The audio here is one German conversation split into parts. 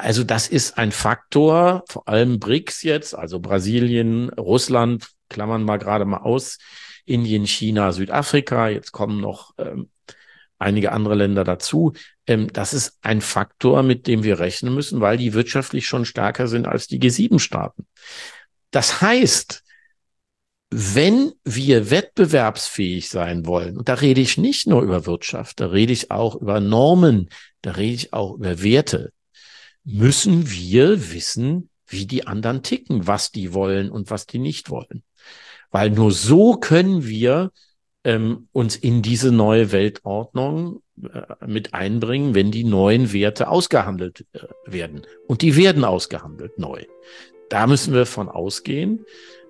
Also das ist ein Faktor, vor allem BRICS jetzt, also Brasilien, Russland, klammern wir gerade mal aus, Indien, China, Südafrika, jetzt kommen noch einige andere Länder dazu. Das ist ein Faktor, mit dem wir rechnen müssen, weil die wirtschaftlich schon stärker sind als die G7-Staaten. Das heißt, wenn wir wettbewerbsfähig sein wollen, und da rede ich nicht nur über Wirtschaft, da rede ich auch über Normen, da rede ich auch über Werte, müssen wir wissen, wie die anderen ticken, was die wollen und was die nicht wollen. Weil nur so können wir uns in diese neue Weltordnung mit einbringen, wenn die neuen Werte ausgehandelt werden. Und die werden ausgehandelt neu. Da müssen wir von ausgehen.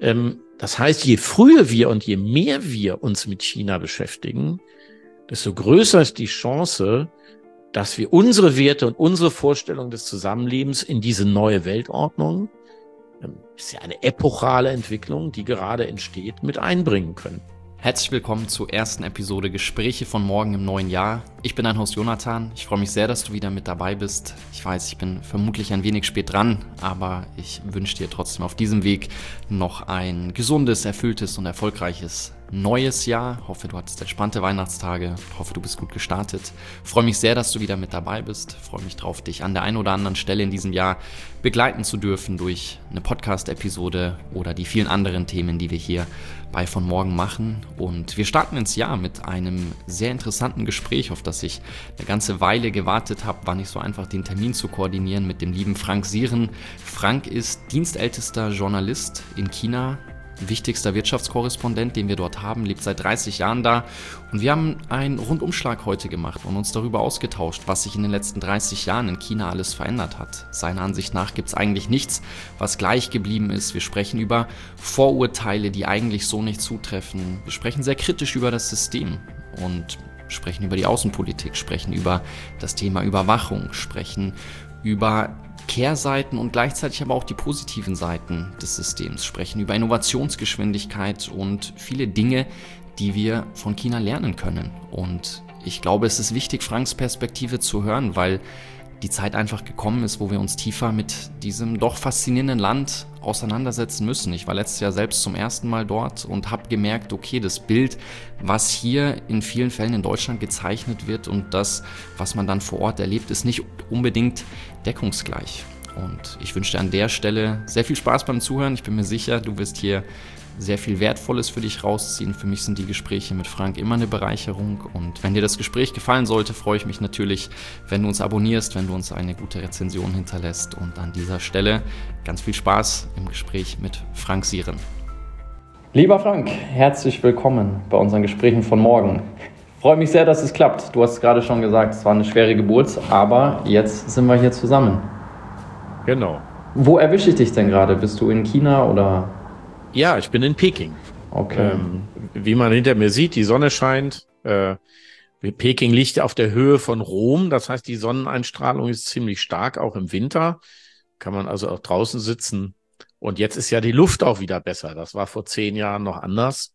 Das heißt, je früher wir und je mehr wir uns mit China beschäftigen, desto größer ist die Chance, dass wir unsere Werte und unsere Vorstellung des Zusammenlebens in diese neue Weltordnung, ist ja eine epochale Entwicklung, die gerade entsteht, mit einbringen können. Herzlich willkommen zur ersten Episode Gespräche von morgen im neuen Jahr. Ich bin dein Host Jonathan. Ich freue mich sehr, dass du wieder mit dabei bist. Ich weiß, ich bin vermutlich ein wenig spät dran, aber ich wünsche dir trotzdem auf diesem Weg noch ein gesundes, erfülltes und erfolgreiches neues Jahr. Hoffe, du hattest entspannte Weihnachtstage. Hoffe, du bist gut gestartet. Freue mich sehr, dass du wieder mit dabei bist. Freue mich drauf, dich an der einen oder anderen Stelle in diesem Jahr begleiten zu dürfen durch eine Podcast-Episode oder die vielen anderen Themen, die wir hier bei Von Morgen machen. Und wir starten ins Jahr mit einem sehr interessanten Gespräch, auf das ich eine ganze Weile gewartet habe. War nicht so einfach, den Termin zu koordinieren mit dem lieben Frank Sieren. Frank ist dienstältester Journalist in China, wichtigster Wirtschaftskorrespondent, den wir dort haben, lebt seit 30 Jahren da. Und wir haben einen Rundumschlag heute gemacht und uns darüber ausgetauscht, was sich in den letzten 30 Jahren in China alles verändert hat. Seiner Ansicht nach gibt es eigentlich nichts, was gleich geblieben ist. Wir sprechen über Vorurteile, die eigentlich so nicht zutreffen. Wir sprechen sehr kritisch über das System und sprechen über die Außenpolitik, sprechen über das Thema Überwachung, sprechen über Kehrseiten und gleichzeitig aber auch die positiven Seiten des Systems, sprechen über Innovationsgeschwindigkeit und viele Dinge, die wir von China lernen können. Und ich glaube, es ist wichtig, Franks Perspektive zu hören, weil die Zeit einfach gekommen ist, wo wir uns tiefer mit diesem doch faszinierenden Land auseinandersetzen müssen. Ich war letztes Jahr selbst zum ersten Mal dort und habe gemerkt, okay, das Bild, was hier in vielen Fällen in Deutschland gezeichnet wird und das, was man dann vor Ort erlebt, ist nicht unbedingt deckungsgleich. Und ich wünsche dir an der Stelle sehr viel Spaß beim Zuhören. Ich bin mir sicher, du wirst hier sehr viel Wertvolles für dich rausziehen. Für mich sind die Gespräche mit Frank immer eine Bereicherung. Und wenn dir das Gespräch gefallen sollte, freue ich mich natürlich, wenn du uns abonnierst, wenn du uns eine gute Rezension hinterlässt. Und an dieser Stelle ganz viel Spaß im Gespräch mit Frank Sieren. Lieber Frank, herzlich willkommen bei unseren Gesprächen von morgen. Ich freue mich sehr, dass es klappt. Du hast gerade schon gesagt, es war eine schwere Geburt, aber jetzt sind wir hier zusammen. Genau. Wo erwische ich dich denn gerade? Bist du in China oder? Ja, ich bin in Peking. Okay. Wie man hinter mir sieht, die Sonne scheint. Peking liegt auf der Höhe von Rom. Das heißt, die Sonneneinstrahlung ist ziemlich stark, auch im Winter. Kann man also auch draußen sitzen. Und jetzt ist ja die Luft auch wieder besser. Das war vor 10 Jahren noch anders.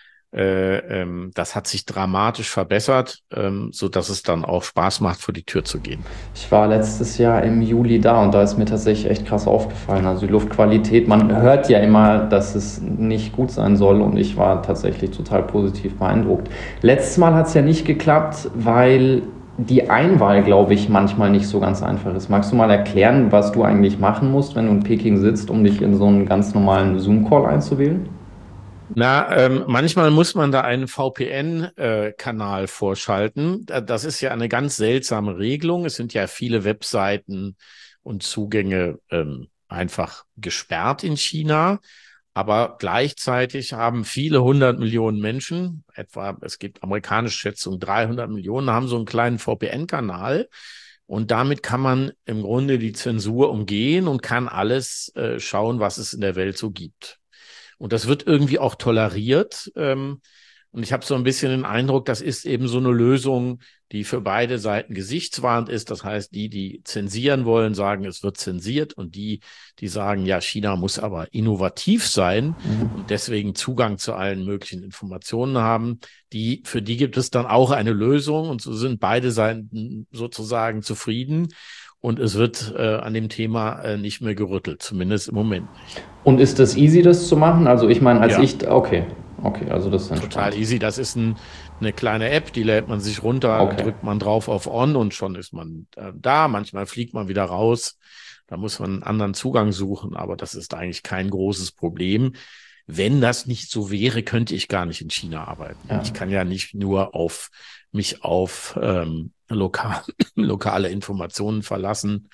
Das hat sich dramatisch verbessert, so dass es dann auch Spaß macht, vor die Tür zu gehen. Ich war letztes Jahr im Juli da und da ist mir tatsächlich echt krass aufgefallen. Also die Luftqualität, man hört ja immer, dass es nicht gut sein soll und ich war tatsächlich total positiv beeindruckt. Letztes Mal hat es ja nicht geklappt, weil die Einwahl, glaube ich, manchmal nicht so ganz einfach ist. Magst du mal erklären, was du eigentlich machen musst, wenn du in Peking sitzt, um dich in so einen ganz normalen Zoom-Call einzuwählen? Manchmal muss man da einen VPN-Kanal vorschalten. Das ist ja eine ganz seltsame Regelung. Es sind ja viele Webseiten und Zugänge einfach gesperrt in China. Aber gleichzeitig haben viele 100 Millionen Menschen, etwa, es gibt amerikanische Schätzungen, 300 Millionen, haben so einen kleinen VPN-Kanal. Und damit kann man im Grunde die Zensur umgehen und kann alles schauen, was es in der Welt so gibt. Und das wird irgendwie auch toleriert. Und ich habe so ein bisschen den Eindruck, das ist eben so eine Lösung, die für beide Seiten gesichtswahrend ist. Das heißt, die zensieren wollen, sagen, es wird zensiert. Und die sagen, ja, China muss aber innovativ sein und deswegen Zugang zu allen möglichen Informationen haben. Für die gibt es dann auch eine Lösung. Und so sind beide Seiten sozusagen zufrieden. und es wird an dem Thema nicht mehr gerüttelt, zumindest im Moment nicht. Und ist das easy, das zu machen? Also ich meine, Ja, okay, also das ist total entspannt. easy. Das ist eine kleine App, die lädt man sich runter, dann Okay, drückt man drauf auf On und schon ist man da. Manchmal fliegt man wieder raus. Da muss man einen anderen Zugang suchen, aber das ist eigentlich kein großes Problem. Wenn das nicht so wäre, könnte ich gar nicht in China arbeiten. ja, Ich kann ja nicht nur mich auf lokale Informationen verlassen.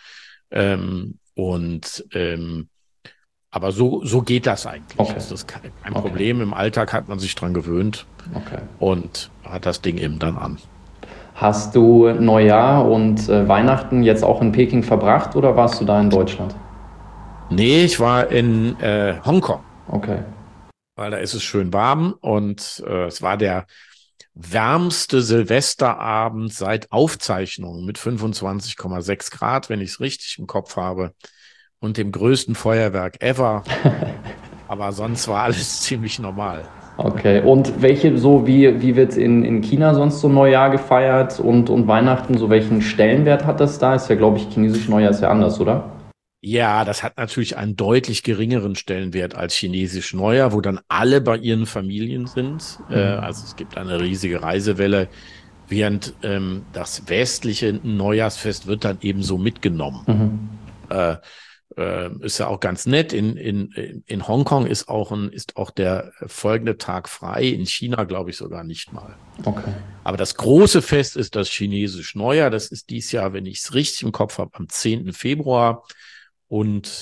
Und aber so geht das eigentlich. okay, Das ist kein okay, Problem. Im Alltag hat man sich dran gewöhnt okay. und hat das Ding eben dann an. Hast du Neujahr und Weihnachten jetzt auch in Peking verbracht oder warst du da in Deutschland? Nee, ich war in Hongkong, Okay. weil da ist es schön warm und es war der wärmste Silvesterabend seit Aufzeichnungen mit 25,6 Grad, wenn ich es richtig im Kopf habe, und dem größten Feuerwerk ever. Aber sonst war alles ziemlich normal. Okay. Und wie wird in China sonst so Neujahr gefeiert und Weihnachten? So welchen Stellenwert hat das da? Ist ja, glaube ich, chinesisch Neujahr ist ja anders, oder? Ja, das hat natürlich einen deutlich geringeren Stellenwert als chinesisch Neujahr, wo dann alle bei ihren Familien sind. Also es gibt eine riesige Reisewelle, während das westliche Neujahrsfest wird dann eben so mitgenommen. Mhm. Äh, ist ja auch ganz nett. In Hongkong ist auch der folgende Tag frei. In China glaube ich sogar nicht mal. Okay. Aber das große Fest ist das chinesische Neujahr. Das ist dieses Jahr, wenn ich es richtig im Kopf habe, am 10. Februar. Und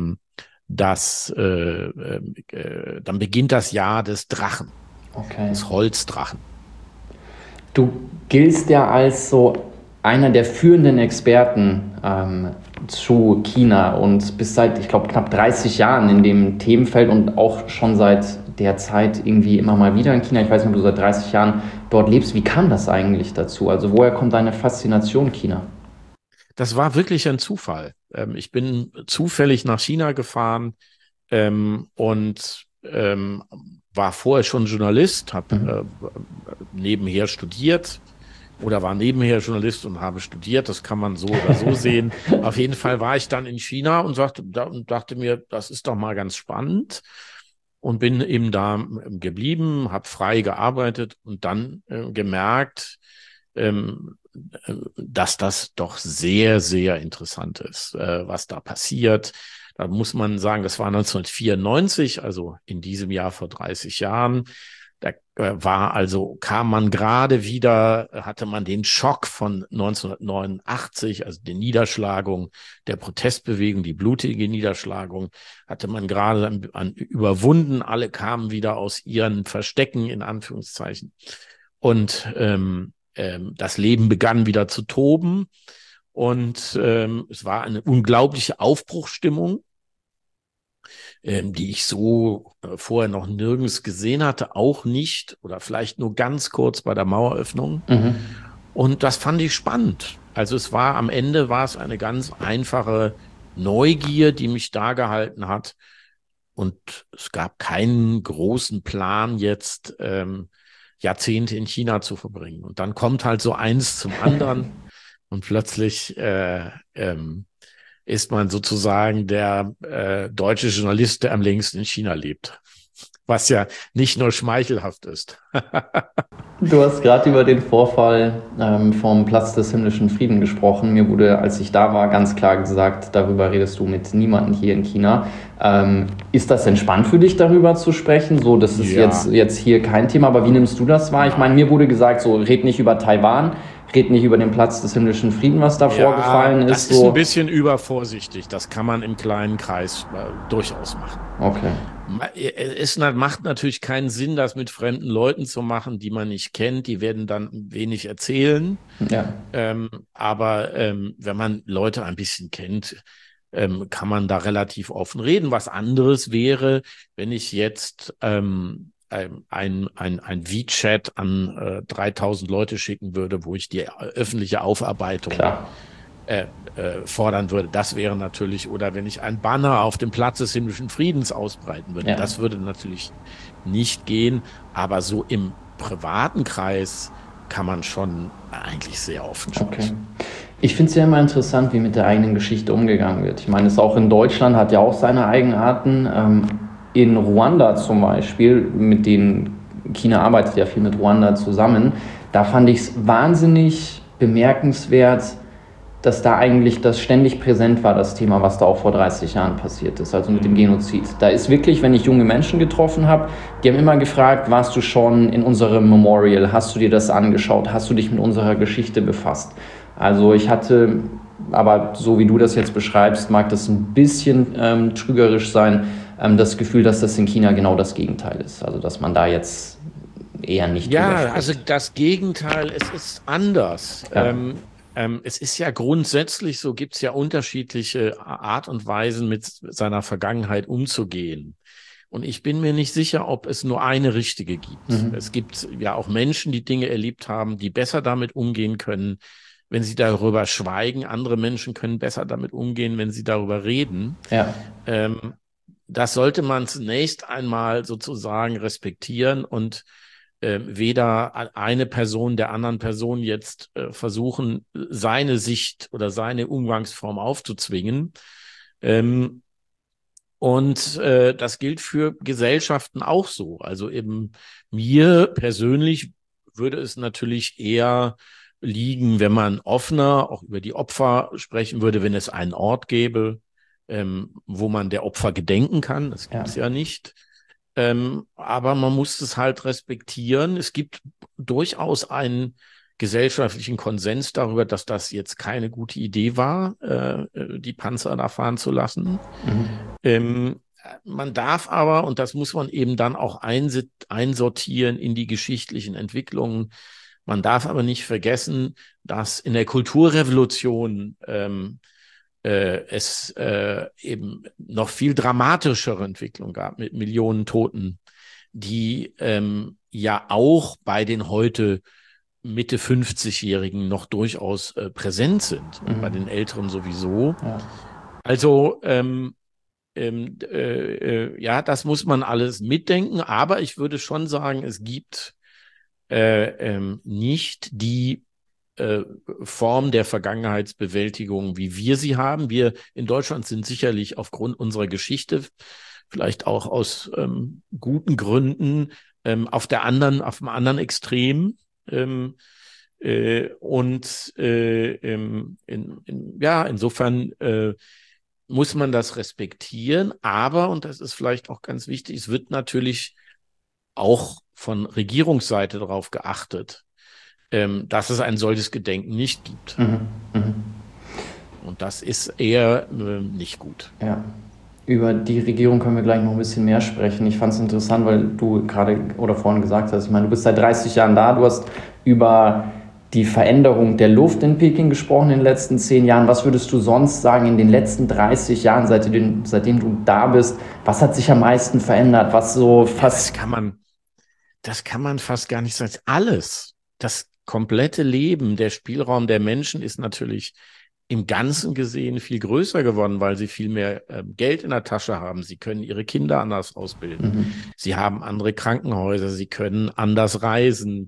dann beginnt das Jahr des Drachen, Okay. des Holzdrachen. Du giltst ja als so einer der führenden Experten zu China und bist seit, ich glaube, knapp 30 Jahren in dem Themenfeld und auch schon seit der Zeit irgendwie immer mal wieder in China. Ich weiß nicht, ob du seit 30 Jahren dort lebst. Wie kam das eigentlich dazu? Also woher kommt deine Faszination China? Das war wirklich ein Zufall. Ich bin zufällig nach China gefahren und war vorher schon Journalist, habe Mhm. nebenher studiert oder war nebenher Journalist und habe studiert. Das kann man so oder so sehen. Auf jeden Fall war ich dann in China und dachte mir, das ist doch mal ganz spannend. Und bin eben da geblieben, habe frei gearbeitet und dann gemerkt, dass das doch sehr, sehr interessant ist, was da passiert. Da muss man sagen, das war 1994, also in diesem Jahr vor 30 Jahren. Da kam man gerade wieder, hatte man den Schock von 1989, also die Niederschlagung der Protestbewegung, die blutige Niederschlagung, hatte man gerade überwunden. Alle kamen wieder aus ihren Verstecken, in Anführungszeichen. Und das Leben begann wieder zu toben. Und es war eine unglaubliche Aufbruchsstimmung, die ich so vorher noch nirgends gesehen hatte, auch nicht oder vielleicht nur ganz kurz bei der Maueröffnung. Mhm. Und das fand ich spannend. Also am Ende war es eine ganz einfache Neugier, die mich da gehalten hat. Und es gab keinen großen Plan, jetzt Jahrzehnte in China zu verbringen. Und dann kommt halt so eins zum anderen und plötzlich ist man sozusagen der deutsche Journalist, der am längsten in China lebt. Was ja nicht nur schmeichelhaft ist. Du hast gerade über den Vorfall vom Platz des himmlischen Frieden gesprochen. Mir wurde, als ich da war, ganz klar gesagt, darüber redest du mit niemandem hier in China. Ist das entspannt für dich, darüber zu sprechen? So, das ist Ja, jetzt hier kein Thema, aber wie nimmst du das wahr? Ich meine, mir wurde gesagt, so, red nicht über Taiwan, red nicht über den Platz des himmlischen Frieden, was da ja, vorgefallen das ist. ist ein So, bisschen übervorsichtig. Das kann man im kleinen Kreis durchaus machen. okay, Es macht natürlich keinen Sinn, das mit fremden Leuten zu machen, die man nicht kennt. Die werden dann wenig erzählen. ja, Aber wenn man Leute ein bisschen kennt, kann man da relativ offen reden. Was anderes wäre, wenn ich jetzt ein WeChat an 3000 Leute schicken würde, wo ich die öffentliche Aufarbeitung klar, fordern würde. Das wäre natürlich, oder wenn ich ein Banner auf dem Platz des himmlischen Friedens ausbreiten würde, ja. das würde natürlich nicht gehen. Aber so im privaten Kreis kann man schon eigentlich sehr offen Okay. sprechen. Ich finde es ja immer interessant, wie mit der eigenen Geschichte umgegangen wird. Ich meine, es auch in Deutschland hat ja auch seine Eigenarten. In Ruanda zum Beispiel, mit denen China arbeitet ja viel mit Ruanda zusammen, da fand ich es wahnsinnig bemerkenswert, dass da eigentlich das ständig präsent war, das Thema, was da auch vor 30 Jahren passiert ist, also mit dem Genozid. Da ist wirklich, wenn ich junge Menschen getroffen habe, die haben immer gefragt, warst du schon in unserem Memorial, hast du dir das angeschaut, hast du dich mit unserer Geschichte befasst? Also ich hatte, aber so wie du das jetzt beschreibst, mag das ein bisschen trügerisch sein, das Gefühl, dass das in China genau das Gegenteil ist. Also dass man da jetzt eher nicht drüber Ja, spricht. also das Gegenteil, es ist anders. Ja. Es ist ja grundsätzlich so, gibt es ja unterschiedliche Art und Weisen, mit seiner Vergangenheit umzugehen. Und ich bin mir nicht sicher, ob es nur eine richtige gibt. Es gibt ja auch Menschen, die Dinge erlebt haben, die besser damit umgehen können, wenn sie darüber schweigen. Andere Menschen können besser damit umgehen, wenn sie darüber reden. Ja. Das sollte man zunächst einmal sozusagen respektieren und weder eine Person der anderen Person jetzt versuchen, seine Sicht oder seine Umgangsform aufzuzwingen. Und das gilt für Gesellschaften auch so. Also eben mir persönlich würde es natürlich eher liegen, wenn man offener auch über die Opfer sprechen würde, wenn es einen Ort gäbe, wo man der Opfer gedenken kann. Das gibt es ja nicht. Aber man muss es halt respektieren. Es gibt durchaus einen gesellschaftlichen Konsens darüber, dass das jetzt keine gute Idee war, die Panzer da fahren zu lassen. Man darf aber, und das muss man eben dann auch einsortieren in die geschichtlichen Entwicklungen, man darf aber nicht vergessen, dass in der Kulturrevolution es eben noch viel dramatischere Entwicklung gab mit Millionen Toten, die ja auch bei den heute Mitte 50-Jährigen noch durchaus präsent sind und bei den Älteren sowieso. Ja. Also ja, das muss man alles mitdenken, aber ich würde schon sagen, es gibt nicht die Form der Vergangenheitsbewältigung, wie wir sie haben. Wir in Deutschland sind sicherlich aufgrund unserer Geschichte, vielleicht auch aus guten Gründen, auf dem anderen Extrem. Insofern muss man das respektieren. Aber, und das ist vielleicht auch ganz wichtig, es wird natürlich auch von Regierungsseite darauf geachtet, dass es ein solches Gedenken nicht gibt. Und das ist eher nicht gut. Ja. Über die Regierung können wir gleich noch ein bisschen mehr sprechen. Ich fand es interessant, weil du gerade oder vorhin gesagt hast, ich meine, du bist seit 30 Jahren da, du hast über die Veränderung der Luft in Peking gesprochen in den letzten 10 Jahren. Was würdest du sonst sagen in den letzten 30 Jahren, seitdem du da bist, was hat sich am meisten verändert? Was so fast... Das kann man fast gar nicht sagen. Alles. Das komplette Leben, der Spielraum der Menschen ist natürlich im Ganzen gesehen viel größer geworden, weil sie viel mehr Geld in der Tasche haben. Sie können ihre Kinder anders ausbilden. Sie haben andere Krankenhäuser. Sie können anders reisen.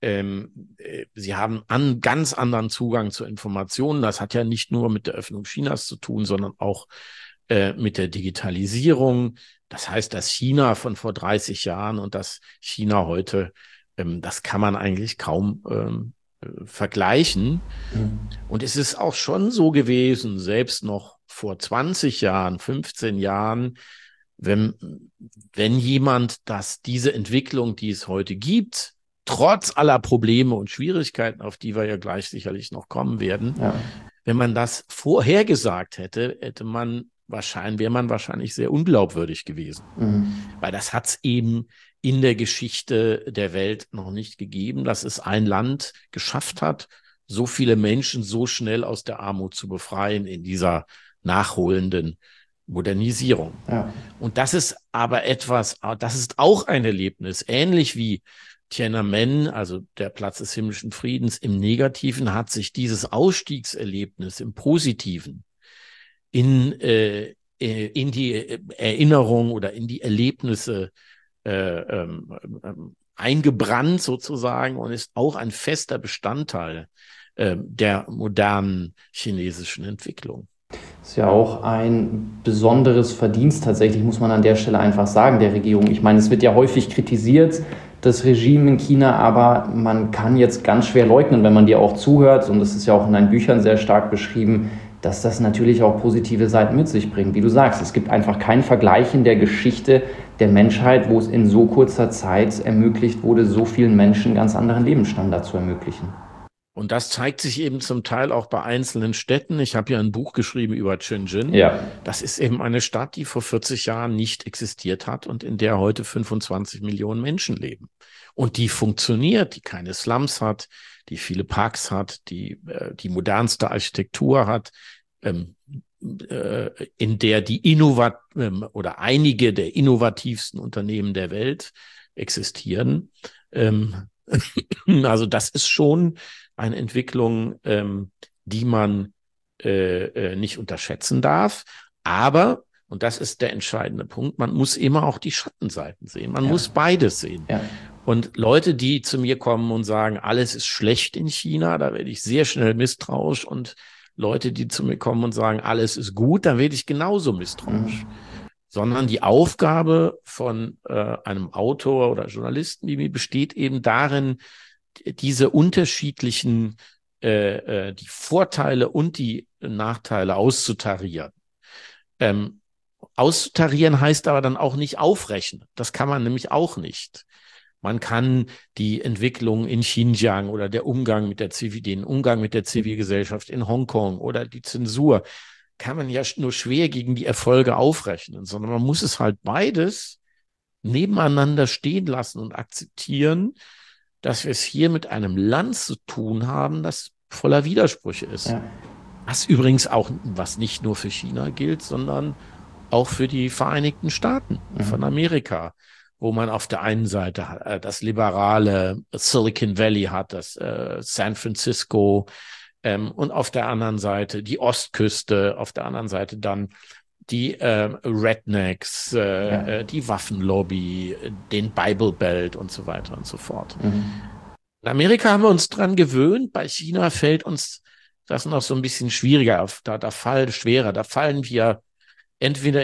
Sie haben einen ganz anderen Zugang zu Informationen. Das hat ja nicht nur mit der Öffnung Chinas zu tun, sondern auch mit der Digitalisierung. Das heißt, das China von vor 30 Jahren und das China heute, das kann man eigentlich kaum vergleichen. Und es ist auch schon so gewesen, selbst noch vor 20 Jahren, 15 Jahren, wenn jemand diese Entwicklung, die es heute gibt, trotz aller Probleme und Schwierigkeiten, auf die wir ja gleich sicherlich noch kommen werden, wenn man das vorhergesagt hätte, wäre man wahrscheinlich sehr unglaubwürdig gewesen. Weil das hat es eben in der Geschichte der Welt noch nicht gegeben, dass es ein Land geschafft hat, so viele Menschen so schnell aus der Armut zu befreien in dieser nachholenden Modernisierung. Ja. Und das ist aber das ist auch ein Erlebnis, ähnlich wie Tiananmen, also der Platz des himmlischen Friedens. Im Negativen hat sich dieses Ausstiegserlebnis im Positiven in die Erinnerung oder in die Erlebnisse eingebrannt sozusagen und ist auch ein fester Bestandteil der modernen chinesischen Entwicklung. Das ist ja auch ein besonderes Verdienst tatsächlich, muss man an der Stelle einfach sagen, der Regierung. Ich meine, es wird ja häufig kritisiert, das Regime in China, aber man kann jetzt ganz schwer leugnen, wenn man dir auch zuhört, und das ist ja auch in deinen Büchern sehr stark beschrieben, dass das natürlich auch positive Seiten mit sich bringt. Wie du sagst, es gibt einfach keinen Vergleich in der Geschichte der Menschheit, wo es in so kurzer Zeit ermöglicht wurde, so vielen Menschen ganz anderen Lebensstandard zu ermöglichen. Und das zeigt sich eben zum Teil auch bei einzelnen Städten. Ich habe ja ein Buch geschrieben über Shenzhen. Ja. Das ist eben eine Stadt, die vor 40 Jahren nicht existiert hat und in der heute 25 Millionen Menschen leben. Und die funktioniert, die keine Slums hat, die viele Parks hat, die modernste Architektur hat, in der die oder einige der innovativsten Unternehmen der Welt existieren. Also das ist schon eine Entwicklung, die man nicht unterschätzen darf. Aber, und das ist der entscheidende Punkt, man muss immer auch die Schattenseiten sehen. Man muss beides sehen. Ja. Und Leute, die zu mir kommen und sagen, alles ist schlecht in China, da werde ich sehr schnell misstrauisch. Und Leute, die zu mir kommen und sagen, alles ist gut, da werde ich genauso misstrauisch. Sondern die Aufgabe von einem Autor oder Journalisten wie mir besteht eben darin, diese unterschiedlichen, die Vorteile und die Nachteile auszutarieren. Auszutarieren heißt aber dann auch nicht aufrechnen. Das kann man nämlich auch nicht. Man kann die Entwicklung in Xinjiang oder den Umgang mit der Zivilgesellschaft in Hongkong oder die Zensur, kann man ja nur schwer gegen die Erfolge aufrechnen, sondern man muss es halt beides nebeneinander stehen lassen und akzeptieren, dass wir es hier mit einem Land zu tun haben, das voller Widersprüche ist. Ja. Was übrigens auch, was nicht nur für China gilt, sondern auch für die Vereinigten Staaten von Amerika, wo man auf der einen Seite das liberale Silicon Valley hat, das San Francisco, und auf der anderen Seite die Ostküste, auf der anderen Seite dann die Rednecks, die Waffenlobby, den Bible Belt und so weiter und so fort. In Amerika haben wir uns dran gewöhnt, bei China fällt uns das noch so ein bisschen schwieriger auf, da fallen wir entweder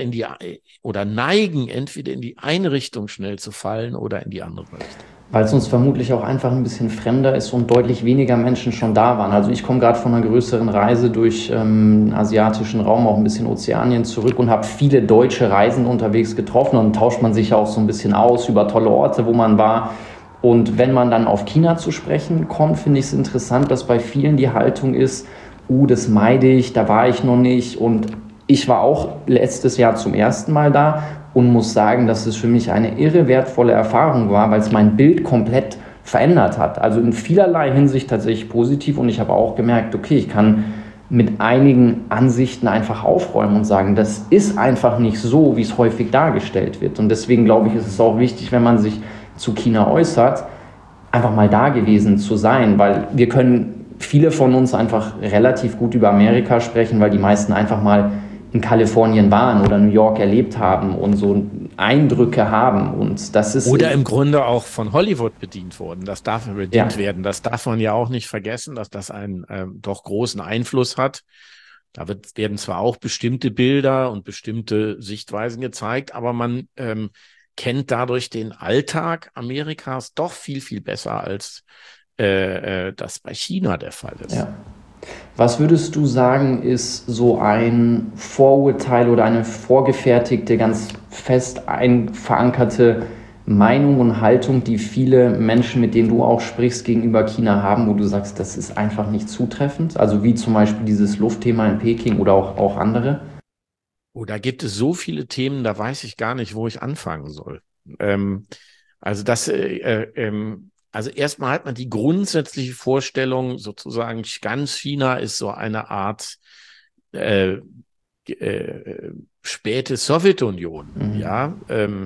neigen entweder in die eine Richtung schnell zu fallen oder in die andere Richtung. Weil es uns vermutlich auch einfach ein bisschen fremder ist und deutlich weniger Menschen schon da waren. Also ich komme gerade von einer größeren Reise durch den asiatischen Raum, auch ein bisschen Ozeanien zurück und habe viele deutsche Reisende unterwegs getroffen und tauscht man sich ja auch so ein bisschen aus über tolle Orte, wo man war. Und wenn man dann auf China zu sprechen kommt, finde ich es interessant, dass bei vielen die Haltung ist, das meide ich, da war ich noch nicht. Und ich war auch letztes Jahr zum ersten Mal da und muss sagen, dass es für mich eine irre wertvolle Erfahrung war, weil es mein Bild komplett verändert hat. Also in vielerlei Hinsicht tatsächlich positiv, und ich habe auch gemerkt, okay, ich kann mit einigen Ansichten einfach aufräumen und sagen, das ist einfach nicht so, wie es häufig dargestellt wird. Und deswegen glaube ich, ist es auch wichtig, wenn man sich zu China äußert, einfach mal da gewesen zu sein, weil wir können, viele von uns, einfach relativ gut über Amerika sprechen, weil die meisten einfach mal in Kalifornien waren oder New York erlebt haben und so Eindrücke haben. Und das ist oder im Grunde auch von Hollywood bedient wurden. Das darf bedient werden. Das darf man ja auch nicht vergessen, dass das einen doch großen Einfluss hat. Da werden zwar auch bestimmte Bilder und bestimmte Sichtweisen gezeigt, aber man kennt dadurch den Alltag Amerikas doch viel, viel besser, als das bei China der Fall ist. Ja. Was würdest du sagen, ist so ein Vorurteil oder eine vorgefertigte, ganz fest verankerte Meinung und Haltung, die viele Menschen, mit denen du auch sprichst, gegenüber China haben, wo du sagst, das ist einfach nicht zutreffend? Also wie zum Beispiel dieses Luftthema in Peking oder auch andere? Oh, da gibt es so viele Themen, da weiß ich gar nicht, wo ich anfangen soll. Also erstmal hat man die grundsätzliche Vorstellung, sozusagen ganz China ist so eine Art späte Sowjetunion, ja.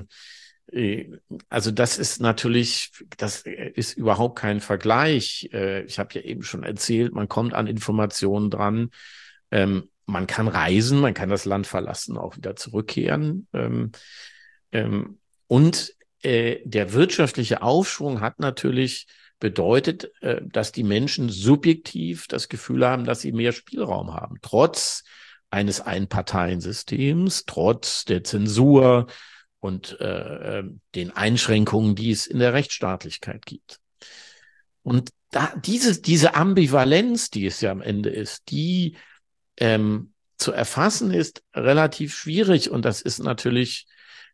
Also das ist überhaupt kein Vergleich. Ich habe ja eben schon erzählt, man kommt an Informationen dran. Man kann reisen, man kann das Land verlassen, auch wieder zurückkehren. Und der wirtschaftliche Aufschwung hat natürlich bedeutet, dass die Menschen subjektiv das Gefühl haben, dass sie mehr Spielraum haben, trotz eines Einparteiensystems, trotz der Zensur und den Einschränkungen, die es in der Rechtsstaatlichkeit gibt. Und diese Ambivalenz, die es ja am Ende ist, die zu erfassen ist relativ schwierig. Und das ist natürlich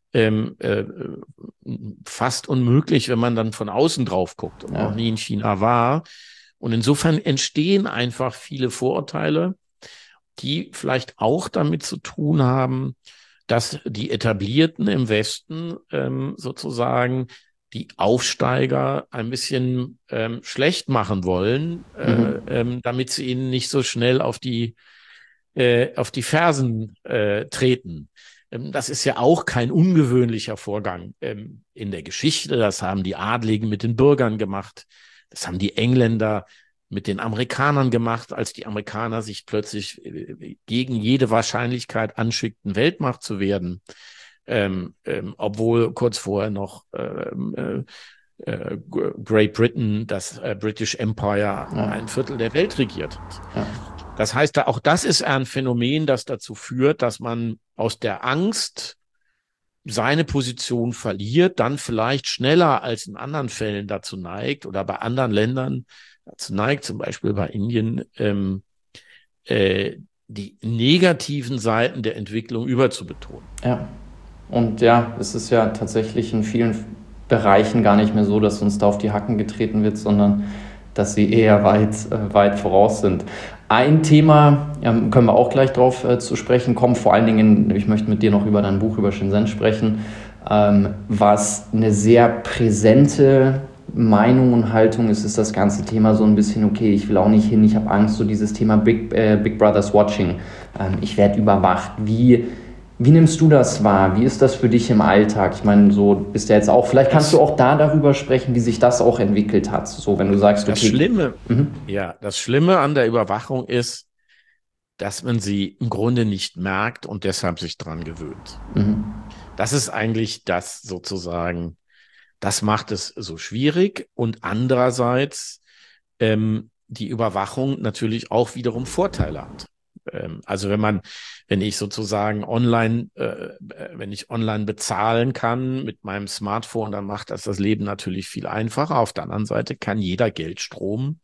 fast unmöglich, wenn man dann von außen drauf guckt und noch nie in China war. Und insofern entstehen einfach viele Vorurteile, die vielleicht auch damit zu tun haben, dass die Etablierten im Westen sozusagen die Aufsteiger ein bisschen schlecht machen wollen, damit sie ihnen nicht so schnell auf die Fersen treten. Das ist ja auch kein ungewöhnlicher Vorgang in der Geschichte. Das haben die Adligen mit den Bürgern gemacht. Das haben die Engländer mit den Amerikanern gemacht, als die Amerikaner sich plötzlich gegen jede Wahrscheinlichkeit anschickten, Weltmacht zu werden. Obwohl kurz vorher noch Great Britain, das British Empire, ein Viertel der Welt regiert hat. Ja. Das heißt, auch das ist ein Phänomen, das dazu führt, dass man aus der Angst seine Position verliert, dann vielleicht schneller als in anderen Fällen dazu neigt oder bei anderen Ländern dazu neigt, zum Beispiel bei Indien, die negativen Seiten der Entwicklung überzubetonen. Ja, und ja, es ist ja tatsächlich in vielen Bereichen gar nicht mehr so, dass uns da auf die Hacken getreten wird, sondern dass sie eher weit voraus sind. Ein Thema, können wir auch gleich drauf zu sprechen kommen, vor allen Dingen, ich möchte mit dir noch über dein Buch über Shenzhen sprechen, was eine sehr präsente Meinung und Haltung ist das ganze Thema so ein bisschen, okay, ich will auch nicht hin, ich habe Angst, so dieses Thema Big Brother's Watching, ich werde überwacht. Wie nimmst du das wahr? Wie ist das für dich im Alltag? Ich meine, so bist du jetzt auch, vielleicht kannst du auch da darüber sprechen, wie sich das auch entwickelt hat. So, wenn du sagst, okay. Das Schlimme an der Überwachung ist, dass man sie im Grunde nicht merkt und deshalb sich dran gewöhnt. Das ist eigentlich das sozusagen, das macht es so schwierig und andererseits die Überwachung natürlich auch wiederum Vorteile hat. Also wenn ich sozusagen online bezahlen kann mit meinem Smartphone, dann macht das Leben natürlich viel einfacher. Auf der anderen Seite kann jeder Geldstrom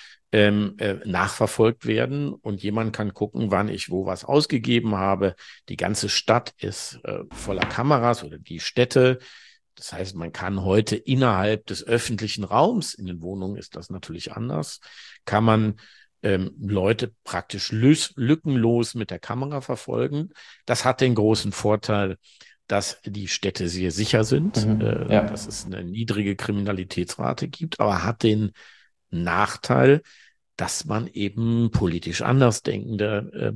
nachverfolgt werden und jemand kann gucken, wann ich wo was ausgegeben habe. Die ganze Stadt ist voller Kameras oder die Städte. Das heißt, man kann heute innerhalb des öffentlichen Raums, in den Wohnungen ist das natürlich anders, kann man Leute praktisch lückenlos mit der Kamera verfolgen. Das hat den großen Vorteil, dass die Städte sehr sicher sind, dass es eine niedrige Kriminalitätsrate gibt, aber hat den Nachteil, dass man eben politisch Andersdenkende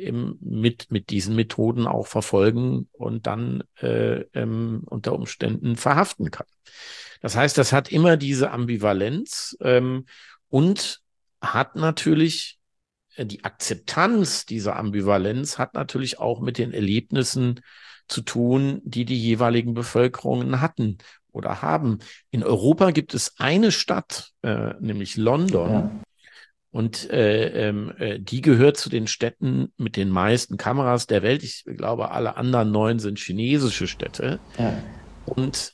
mit diesen Methoden auch verfolgen und dann unter Umständen verhaften kann. Das heißt, das hat immer diese Ambivalenz und hat natürlich die Akzeptanz dieser Ambivalenz hat natürlich auch mit den Erlebnissen zu tun, die jeweiligen Bevölkerungen hatten oder haben. In Europa gibt es eine Stadt, nämlich London. Ja. Und die gehört zu den Städten mit den meisten Kameras der Welt. Ich glaube, alle anderen 9 sind chinesische Städte. Ja. Und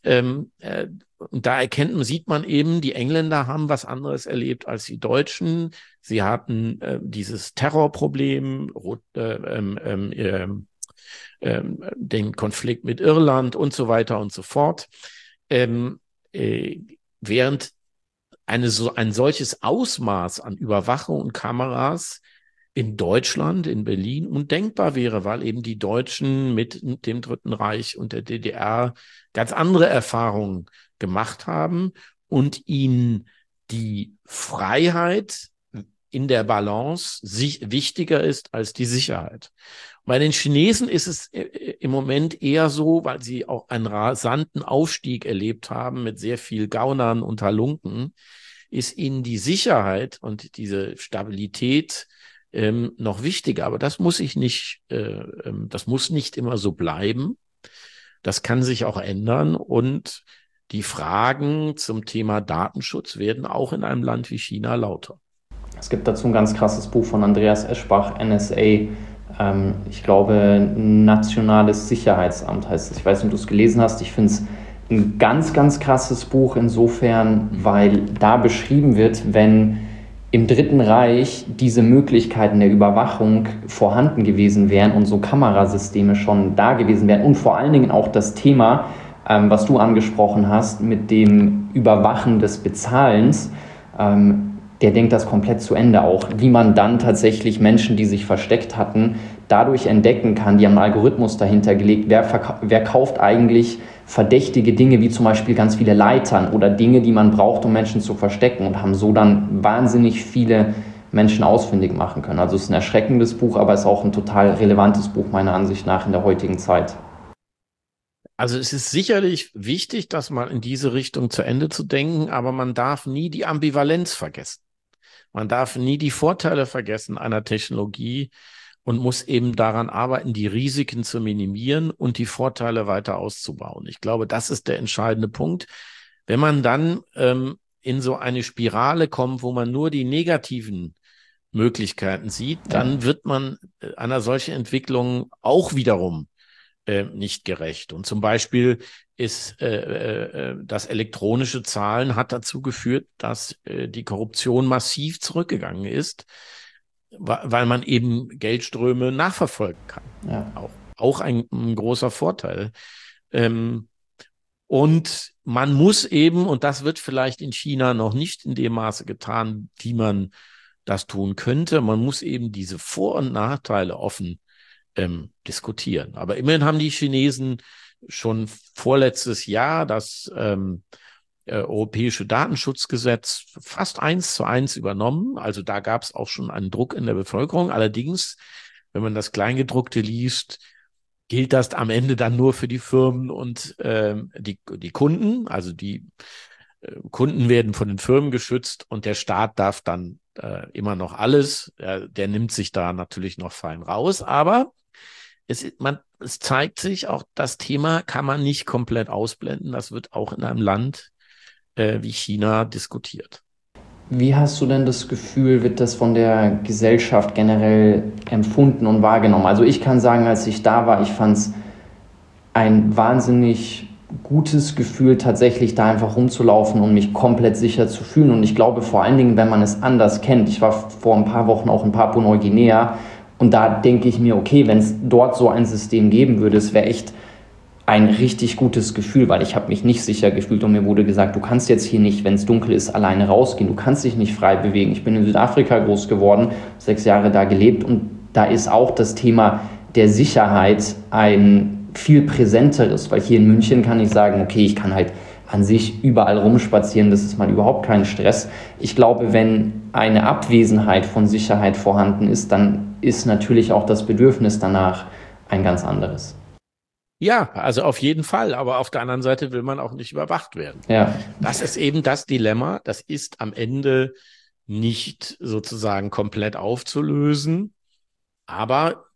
da sieht man eben, die Engländer haben was anderes erlebt als die Deutschen. Sie hatten dieses Terrorproblem, den Konflikt mit Irland und so weiter und so fort. Während ein solches Ausmaß an Überwachung und Kameras in Deutschland, in Berlin undenkbar wäre, weil eben die Deutschen mit dem Dritten Reich und der DDR ganz andere Erfahrungen gemacht haben und ihnen die Freiheit in der Balance wichtiger ist als die Sicherheit. Bei den Chinesen ist es im Moment eher so, weil sie auch einen rasanten Aufstieg erlebt haben mit sehr viel Gaunern und Halunken, ist ihnen die Sicherheit und diese Stabilität noch wichtiger. Aber das muss nicht immer so bleiben. Das kann sich auch ändern. Und die Fragen zum Thema Datenschutz werden auch in einem Land wie China lauter. Es gibt dazu ein ganz krasses Buch von Andreas Eschbach, NSA. Ich glaube, Nationales Sicherheitsamt heißt es. Ich weiß nicht, ob du es gelesen hast. Ich finde es ein ganz, ganz krasses Buch insofern, weil da beschrieben wird, wenn im Dritten Reich diese Möglichkeiten der Überwachung vorhanden gewesen wären und so Kamerasysteme schon da gewesen wären und vor allen Dingen auch das Thema, was du angesprochen hast, mit dem Überwachen des Bezahlens, der denkt das komplett zu Ende auch, wie man dann tatsächlich Menschen, die sich versteckt hatten, dadurch entdecken kann, die haben einen Algorithmus dahinter gelegt, wer kauft eigentlich verdächtige Dinge, wie zum Beispiel ganz viele Leitern oder Dinge, die man braucht, um Menschen zu verstecken und haben so dann wahnsinnig viele Menschen ausfindig machen können. Also es ist ein erschreckendes Buch, aber es ist auch ein total relevantes Buch meiner Ansicht nach in der heutigen Zeit. Also es ist sicherlich wichtig, das mal in diese Richtung zu Ende zu denken, aber man darf nie die Ambivalenz vergessen. Man darf nie die Vorteile vergessen einer Technologie und muss eben daran arbeiten, die Risiken zu minimieren und die Vorteile weiter auszubauen. Ich glaube, das ist der entscheidende Punkt. Wenn man dann in so eine Spirale kommt, wo man nur die negativen Möglichkeiten sieht, dann wird man einer solchen Entwicklung auch wiederum nicht gerecht. Und zum Beispiel ist das elektronische Zahlen hat dazu geführt, dass die Korruption massiv zurückgegangen ist, weil man eben Geldströme nachverfolgen kann. Ja. Auch ein großer Vorteil. Und man muss eben, und das wird vielleicht in China noch nicht in dem Maße getan, wie man das tun könnte, man muss eben diese Vor- und Nachteile offen diskutieren. Aber immerhin haben die Chinesen schon vorletztes Jahr das europäische Datenschutzgesetz fast 1:1 übernommen. Also da gab es auch schon einen Druck in der Bevölkerung. Allerdings, wenn man das Kleingedruckte liest, gilt das am Ende dann nur für die Firmen und die Kunden. Also die Kunden werden von den Firmen geschützt und der Staat darf dann immer noch alles. Der nimmt sich da natürlich noch fein raus. Aber es zeigt sich auch, das Thema kann man nicht komplett ausblenden. Das wird auch in einem Land wie China diskutiert. Wie hast du denn das Gefühl, wird das von der Gesellschaft generell empfunden und wahrgenommen? Also ich kann sagen, als ich da war, ich fand es ein wahnsinnig gutes Gefühl, tatsächlich da einfach rumzulaufen und mich komplett sicher zu fühlen. Und ich glaube vor allen Dingen, wenn man es anders kennt. Ich war vor ein paar Wochen auch in Papua-Neuguinea und da denke ich mir, okay, wenn es dort so ein System geben würde, es wäre echt ein richtig gutes Gefühl, weil ich habe mich nicht sicher gefühlt und mir wurde gesagt, du kannst jetzt hier nicht, wenn es dunkel ist, alleine rausgehen, du kannst dich nicht frei bewegen. Ich bin in Südafrika groß geworden, 6 Jahre da gelebt und da ist auch das Thema der Sicherheit ein viel präsenteres, weil hier in München kann ich sagen, okay, ich kann halt an sich überall rumspazieren, das ist mal überhaupt kein Stress. Ich glaube, wenn eine Abwesenheit von Sicherheit vorhanden ist, dann ist natürlich auch das Bedürfnis danach ein ganz anderes. Ja, also auf jeden Fall. Aber auf der anderen Seite will man auch nicht überwacht werden. Ja. Das ist eben das Dilemma. Das ist am Ende nicht sozusagen komplett aufzulösen. Aber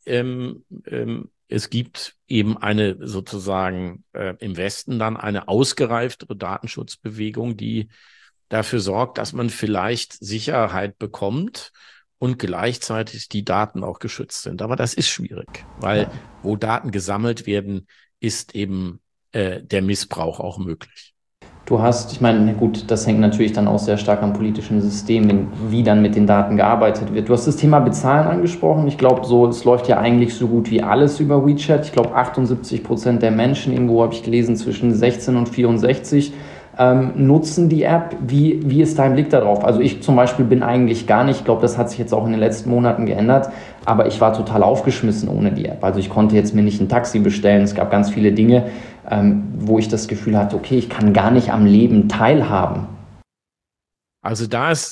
es gibt eben eine sozusagen im Westen dann eine ausgereiftere Datenschutzbewegung, die dafür sorgt, dass man vielleicht Sicherheit bekommt und gleichzeitig die Daten auch geschützt sind. Aber das ist schwierig, weil wo Daten gesammelt werden, ist eben der Missbrauch auch möglich. Du hast, ich meine, gut, das hängt natürlich dann auch sehr stark am politischen System, wie dann mit den Daten gearbeitet wird. Du hast das Thema Bezahlen angesprochen. Ich glaube, es läuft ja eigentlich so gut wie alles über WeChat. Ich glaube, 78% der Menschen, irgendwo habe ich gelesen, zwischen 16 und 64 nutzen die App. Wie ist dein Blick darauf? Also ich zum Beispiel bin eigentlich gar nicht, ich glaube, das hat sich jetzt auch in den letzten Monaten geändert, aber ich war total aufgeschmissen ohne die App. Also ich konnte jetzt mir nicht ein Taxi bestellen, es gab ganz viele Dinge, wo ich das Gefühl hatte, okay, ich kann gar nicht am Leben teilhaben. Also da ist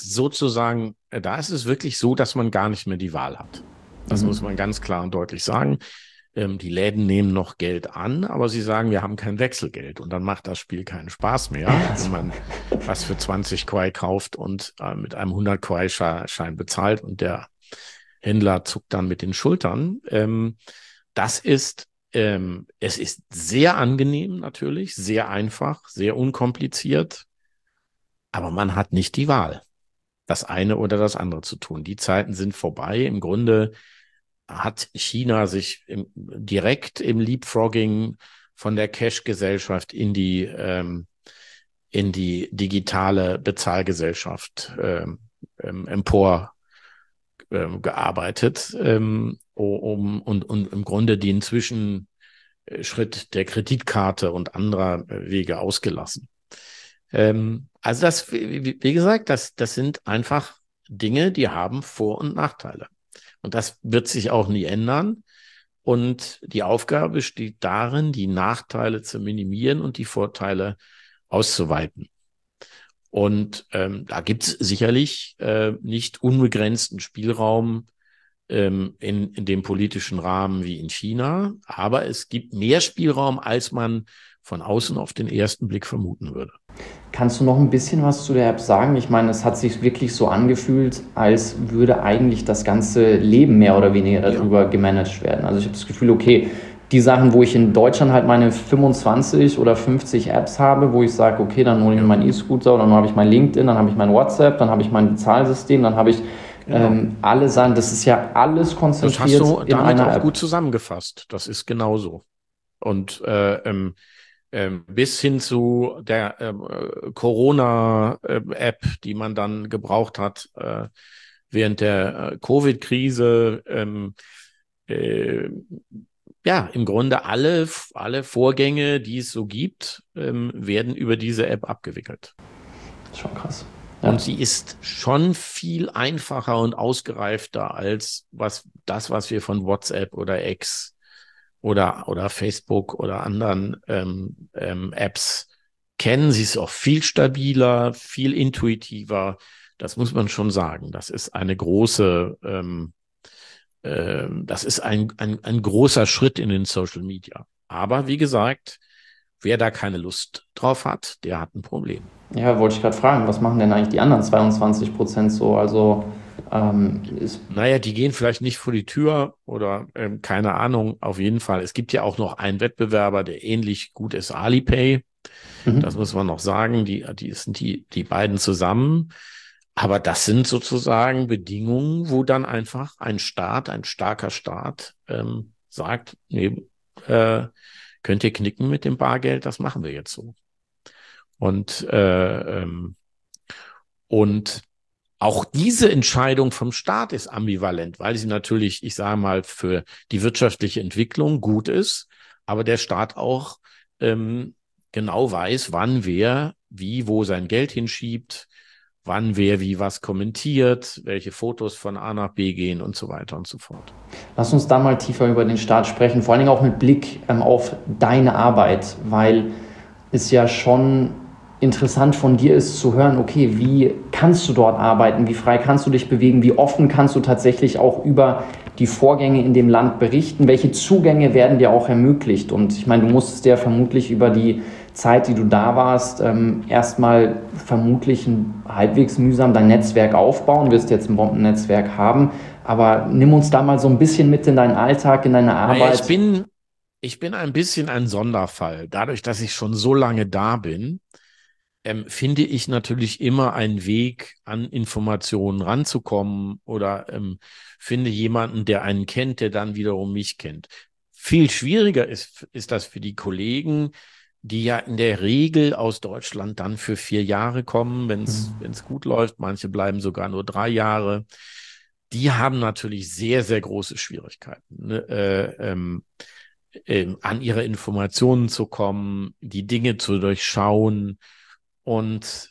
es wirklich so, dass man gar nicht mehr die Wahl hat. Das muss man ganz klar und deutlich sagen. Die Läden nehmen noch Geld an, aber sie sagen, wir haben kein Wechselgeld. Und dann macht das Spiel keinen Spaß mehr, wenn man was für 20 Kwai kauft und mit einem 100 Kwai-Schein bezahlt und der Händler zuckt dann mit den Schultern. Das ist Es ist sehr angenehm natürlich, sehr einfach, sehr unkompliziert, aber man hat nicht die Wahl, das eine oder das andere zu tun. Die Zeiten sind vorbei. Im Grunde hat China sich direkt im Leapfrogging von der Cash-Gesellschaft in die digitale Bezahlgesellschaft empor gearbeitet, und im Grunde den Zwischenschritt der Kreditkarte und anderer Wege ausgelassen. Also das, wie gesagt, das sind einfach Dinge, die haben Vor- und Nachteile. Und das wird sich auch nie ändern. Und die Aufgabe besteht darin, die Nachteile zu minimieren und die Vorteile auszuweiten. Und da gibt es sicherlich nicht unbegrenzten Spielraum in dem politischen Rahmen wie in China, aber es gibt mehr Spielraum, als man von außen auf den ersten Blick vermuten würde. Kannst du noch ein bisschen was zu der App sagen? Ich meine, es hat sich wirklich so angefühlt, als würde eigentlich das ganze Leben mehr oder weniger darüber gemanagt werden. Also ich habe das Gefühl, okay, die Sachen, wo ich in Deutschland halt meine 25 oder 50 Apps habe, wo ich sage, okay, dann hole ich meinen E-Scooter, oder dann habe ich mein LinkedIn, dann habe ich mein WhatsApp, dann habe ich mein Bezahlsystem, dann habe ich alle Sachen, das ist ja alles konzentriert. Das hast du damit auch gut zusammengefasst. Das ist genauso. Und bis hin zu der Corona-App, die man dann gebraucht hat während der Covid-Krise. Ja, im Grunde alle Vorgänge, die es so gibt, werden über diese App abgewickelt. Schon krass. Ja. Und sie ist schon viel einfacher und ausgereifter als was wir von WhatsApp oder X oder Facebook oder anderen Apps kennen. Sie ist auch viel stabiler, viel intuitiver. Das muss man schon sagen. Das ist eine große, das ist ein großer Schritt in den Social Media. Aber wie gesagt, wer da keine Lust drauf hat, der hat ein Problem. Ja, wollte ich gerade fragen, was machen denn eigentlich die anderen 22% so? Also naja, die gehen vielleicht nicht vor die Tür oder keine Ahnung, auf jeden Fall. Es gibt ja auch noch einen Wettbewerber, der ähnlich gut ist, Alipay. Das muss man noch sagen, die sind die beiden zusammen. Aber das sind sozusagen Bedingungen, wo dann einfach ein starker Staat sagt, nee, könnt ihr knicken mit dem Bargeld, das machen wir jetzt so. Und auch diese Entscheidung vom Staat ist ambivalent, weil sie natürlich, ich sage mal, für die wirtschaftliche Entwicklung gut ist, aber der Staat auch genau weiß, wann wer wie wo sein Geld hinschiebt, wann wer wie was kommentiert, welche Fotos von A nach B gehen und so weiter und so fort. Lass uns da mal tiefer über den Staat sprechen, vor allen Dingen auch mit Blick auf deine Arbeit, weil es ja schon interessant von dir ist zu hören, okay, wie kannst du dort arbeiten, wie frei kannst du dich bewegen, wie offen kannst du tatsächlich auch über die Vorgänge in dem Land berichten, welche Zugänge werden dir auch ermöglicht. Und ich meine, du musstest ja vermutlich über die Zeit, die du da warst, erstmal vermutlich halbwegs mühsam dein Netzwerk aufbauen, wirst jetzt ein Bombennetzwerk haben, aber nimm uns da mal so ein bisschen mit in deinen Alltag, in deine Arbeit. Naja, ich bin ein bisschen ein Sonderfall. Dadurch, dass ich schon so lange da bin, finde ich natürlich immer einen Weg, an Informationen ranzukommen oder finde jemanden, der einen kennt, der dann wiederum mich kennt. Viel schwieriger ist das für die Kollegen, die ja in der Regel aus Deutschland dann für 4 Jahre kommen, wenn es gut läuft. Manche bleiben sogar nur 3 Jahre. Die haben natürlich sehr, sehr große Schwierigkeiten, ne? An ihre Informationen zu kommen, die Dinge zu durchschauen. Und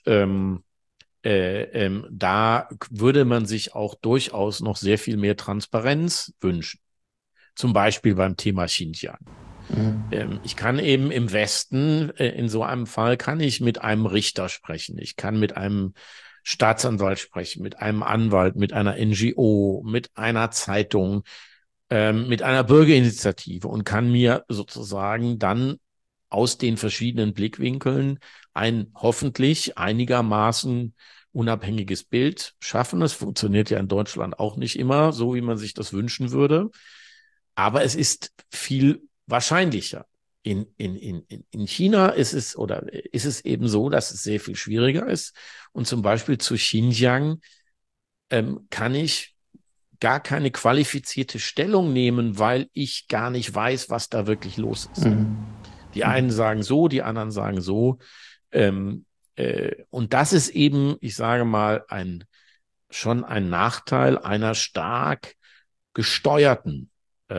da würde man sich auch durchaus noch sehr viel mehr Transparenz wünschen. Zum Beispiel beim Thema Xinjiang. Ich kann eben im Westen, in so einem Fall, kann ich mit einem Richter sprechen. Ich kann mit einem Staatsanwalt sprechen, mit einem Anwalt, mit einer NGO, mit einer Zeitung, mit einer Bürgerinitiative und kann mir sozusagen dann aus den verschiedenen Blickwinkeln ein hoffentlich einigermaßen unabhängiges Bild schaffen. Das funktioniert ja in Deutschland auch nicht immer so, wie man sich das wünschen würde. Aber es ist viel wahrscheinlicher. In China ist es eben so, dass es sehr viel schwieriger ist. Und zum Beispiel zu Xinjiang kann ich gar keine qualifizierte Stellung nehmen, weil ich gar nicht weiß, was da wirklich los ist. Die einen sagen so, die anderen sagen so. Und das ist eben, ich sage mal, schon ein Nachteil einer stark gesteuerten,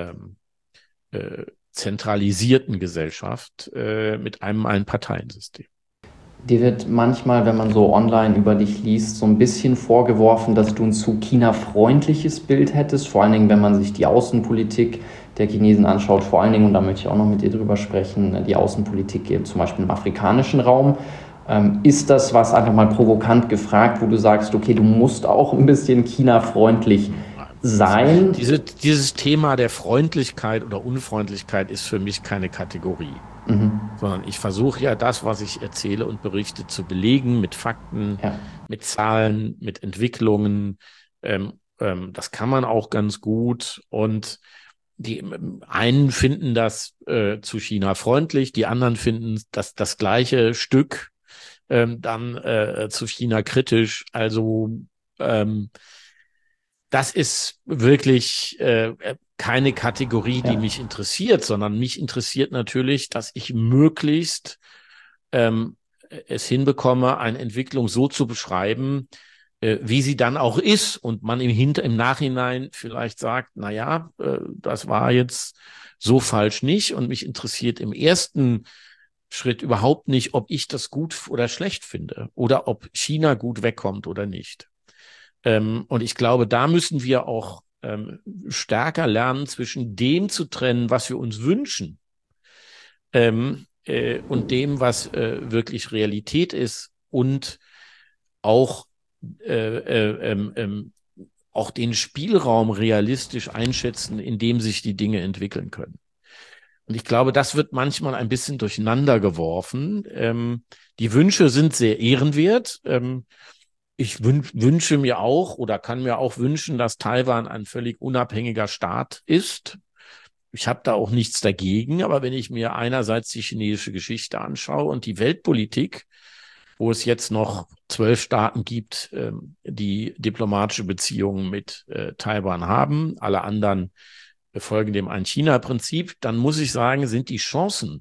zentralisierten Gesellschaft mit einem Einparteiensystem. Dir wird manchmal, wenn man so online über dich liest, so ein bisschen vorgeworfen, dass du ein zu China-freundliches Bild hättest, vor allen Dingen, wenn man sich die Außenpolitik der Chinesen anschaut, vor allen Dingen, und da möchte ich auch noch mit dir drüber sprechen, die Außenpolitik zum Beispiel im afrikanischen Raum. Ist das was, einfach mal provokant gefragt, wo du sagst, okay, du musst auch ein bisschen China-freundlich sein? Dieses Thema der Freundlichkeit oder Unfreundlichkeit ist für mich keine Kategorie. Sondern ich versuche ja das, was ich erzähle und berichte, zu belegen mit Fakten, mit Zahlen, mit Entwicklungen. Das kann man auch ganz gut. Und die einen finden das zu China freundlich, die anderen finden das gleiche Stück dann zu China kritisch. Also das ist wirklich keine Kategorie, die mich interessiert, sondern mich interessiert natürlich, dass ich möglichst es hinbekomme, eine Entwicklung so zu beschreiben, wie sie dann auch ist und man im Nachhinein vielleicht sagt, na ja, das war jetzt so falsch nicht und mich interessiert im ersten Schritt überhaupt nicht, ob ich das gut oder schlecht finde oder ob China gut wegkommt oder nicht. Und ich glaube, da müssen wir auch stärker lernen, zwischen dem zu trennen, was wir uns wünschen, und dem, was wirklich Realität ist und auch den Spielraum realistisch einschätzen, in dem sich die Dinge entwickeln können. Und ich glaube, das wird manchmal ein bisschen durcheinander geworfen. Die Wünsche sind sehr ehrenwert. Ich wünsche mir auch oder kann mir auch wünschen, dass Taiwan ein völlig unabhängiger Staat ist. Ich habe da auch nichts dagegen, aber wenn ich mir einerseits die chinesische Geschichte anschaue und die Weltpolitik, wo es jetzt noch 12 Staaten gibt, die diplomatische Beziehungen mit Taiwan haben, alle anderen befolgen dem Ein-China-Prinzip, dann muss ich sagen, sind die Chancen,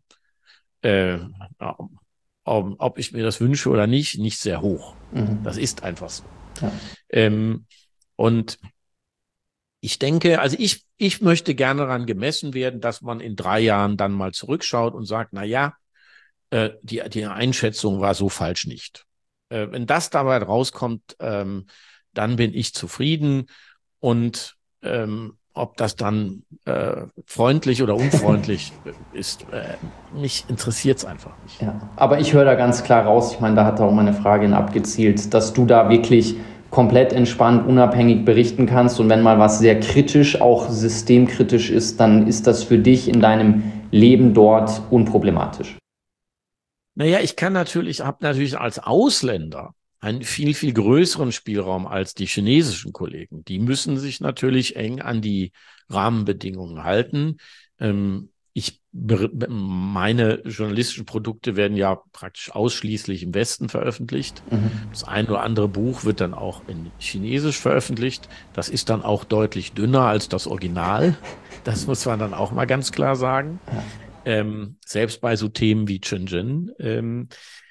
ob ich mir das wünsche oder nicht sehr hoch. Das ist einfach so. Ja. Und ich denke, also ich möchte gerne daran gemessen werden, dass man in 3 Jahren dann mal zurückschaut und sagt, na ja, die Einschätzung war so falsch nicht. Wenn das dabei rauskommt, dann bin ich zufrieden. Und ob das dann freundlich oder unfreundlich ist, mich interessiert es einfach nicht. Ja, aber ich höre da ganz klar raus, ich meine, da hat auch meine Frage abgezielt, dass du da wirklich komplett entspannt, unabhängig berichten kannst und wenn mal was sehr kritisch, auch systemkritisch ist, dann ist das für dich in deinem Leben dort unproblematisch. Naja, habe natürlich als Ausländer einen viel, viel größeren Spielraum als die chinesischen Kollegen. Die müssen sich natürlich eng an die Rahmenbedingungen halten. Meine journalistischen Produkte werden ja praktisch ausschließlich im Westen veröffentlicht. Das ein oder andere Buch wird dann auch in Chinesisch veröffentlicht. Das ist dann auch deutlich dünner als das Original. Das muss man dann auch mal ganz klar sagen. Selbst bei so Themen wie Shenzhen.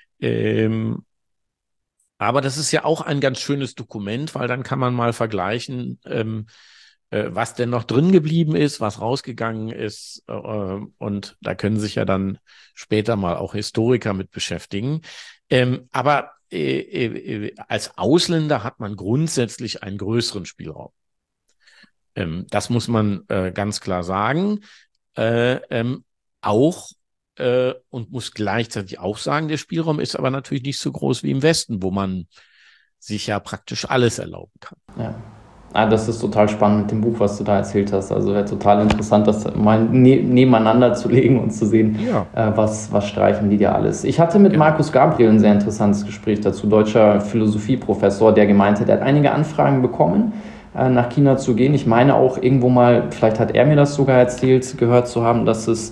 Aber das ist ja auch ein ganz schönes Dokument, weil dann kann man mal vergleichen, was denn noch drin geblieben ist, was rausgegangen ist. Und da können sich ja dann später mal auch Historiker mit beschäftigen. Aber als Ausländer hat man grundsätzlich einen größeren Spielraum. Das muss man ganz klar sagen. Und muss gleichzeitig auch sagen, der Spielraum ist aber natürlich nicht so groß wie im Westen, wo man sich ja praktisch alles erlauben kann. Ja, das ist total spannend mit dem Buch, was du da erzählt hast. Also wäre total interessant, das mal nebeneinander zu legen und zu sehen, was streichen die dir alles. Ich hatte mit Markus Gabriel ein sehr interessantes Gespräch dazu, deutscher Philosophieprofessor, der gemeint hat, er hat einige Anfragen bekommen, nach China zu gehen. Ich meine auch irgendwo mal, vielleicht hat er mir das sogar erzählt, gehört zu haben, dass es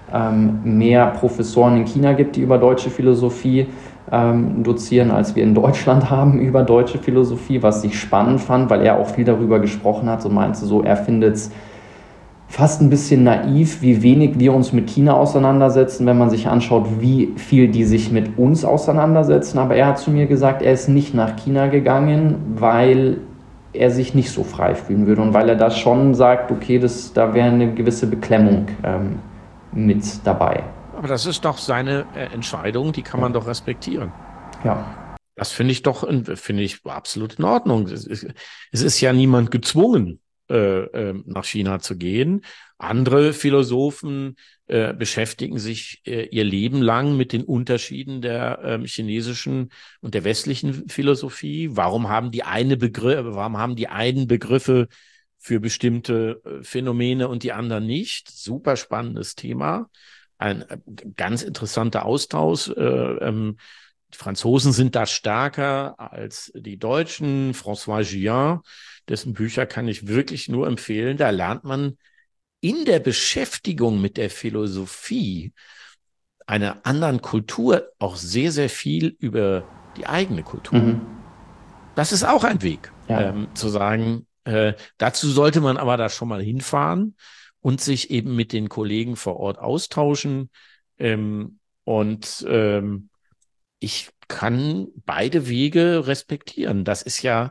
mehr Professoren in China gibt, die über deutsche Philosophie dozieren, als wir in Deutschland haben über deutsche Philosophie, was ich spannend fand, weil er auch viel darüber gesprochen hat und meinte so, er findet es fast ein bisschen naiv, wie wenig wir uns mit China auseinandersetzen, wenn man sich anschaut, wie viel die sich mit uns auseinandersetzen. Aber er hat zu mir gesagt, er ist nicht nach China gegangen, weil er sich nicht so frei fühlen würde und weil er da schon sagt, okay, da wäre eine gewisse Beklemmung mit dabei. Aber das ist doch seine Entscheidung, die kann man doch respektieren. Ja. Das finde ich absolut in Ordnung. Es ist ja niemand gezwungen, nach China zu gehen. Andere Philosophen beschäftigen sich ihr Leben lang mit den Unterschieden der chinesischen und der westlichen Philosophie. Warum haben die einen Begriffe für bestimmte Phänomene und die anderen nicht? Super spannendes Thema. Ein ganz interessanter Austausch. Die Franzosen sind da stärker als die Deutschen. François Gien, dessen Bücher kann ich wirklich nur empfehlen. Da lernt man in der Beschäftigung mit der Philosophie einer anderen Kultur auch sehr, sehr viel über die eigene Kultur. Mhm. Das ist auch ein Weg, zu sagen, dazu sollte man aber da schon mal hinfahren und sich eben mit den Kollegen vor Ort austauschen. Ich kann beide Wege respektieren. Das ist ja,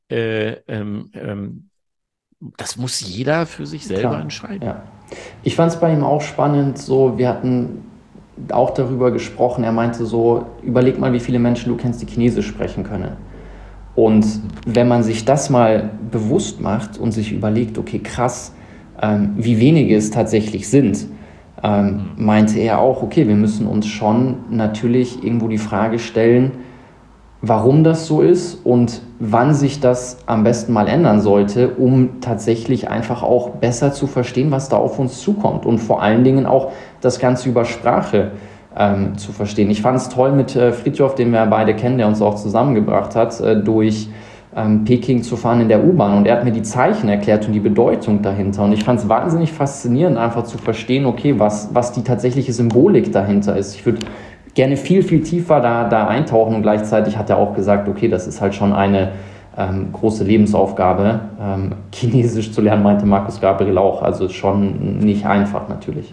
das muss jeder für sich selber entscheiden. Ja. Ich fand es bei ihm auch spannend, so, wir hatten auch darüber gesprochen, er meinte so, überleg mal, wie viele Menschen du kennst, die Chinesisch sprechen können. Und wenn man sich das mal bewusst macht und sich überlegt, okay, krass, wie wenige es tatsächlich sind, meinte er auch, okay, wir müssen uns schon natürlich irgendwo die Frage stellen, warum das so ist und wann sich das am besten mal ändern sollte, um tatsächlich einfach auch besser zu verstehen, was da auf uns zukommt und vor allen Dingen auch das Ganze über Sprache zu verstehen. Ich fand es toll mit Fridtjof, den wir beide kennen, der uns auch zusammengebracht hat, durch Peking zu fahren in der U-Bahn und er hat mir die Zeichen erklärt und die Bedeutung dahinter und ich fand es wahnsinnig faszinierend, einfach zu verstehen, okay, was die tatsächliche Symbolik dahinter ist. Ich würde gerne viel, viel tiefer da eintauchen und gleichzeitig hat er auch gesagt, okay, das ist halt schon eine große Lebensaufgabe, Chinesisch zu lernen, meinte Markus Gabriel auch, also schon nicht einfach natürlich.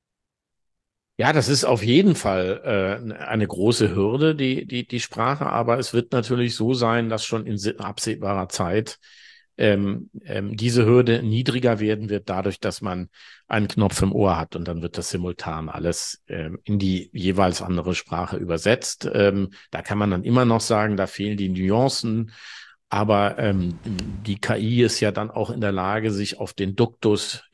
Ja, das ist auf jeden Fall eine große Hürde, die Sprache, aber es wird natürlich so sein, dass schon in absehbarer Zeit diese Hürde niedriger werden wird, dadurch, dass man einen Knopf im Ohr hat und dann wird das simultan alles in die jeweils andere Sprache übersetzt. Da kann man dann immer noch sagen, da fehlen die Nuancen, aber die KI ist ja dann auch in der Lage, sich auf den Duktus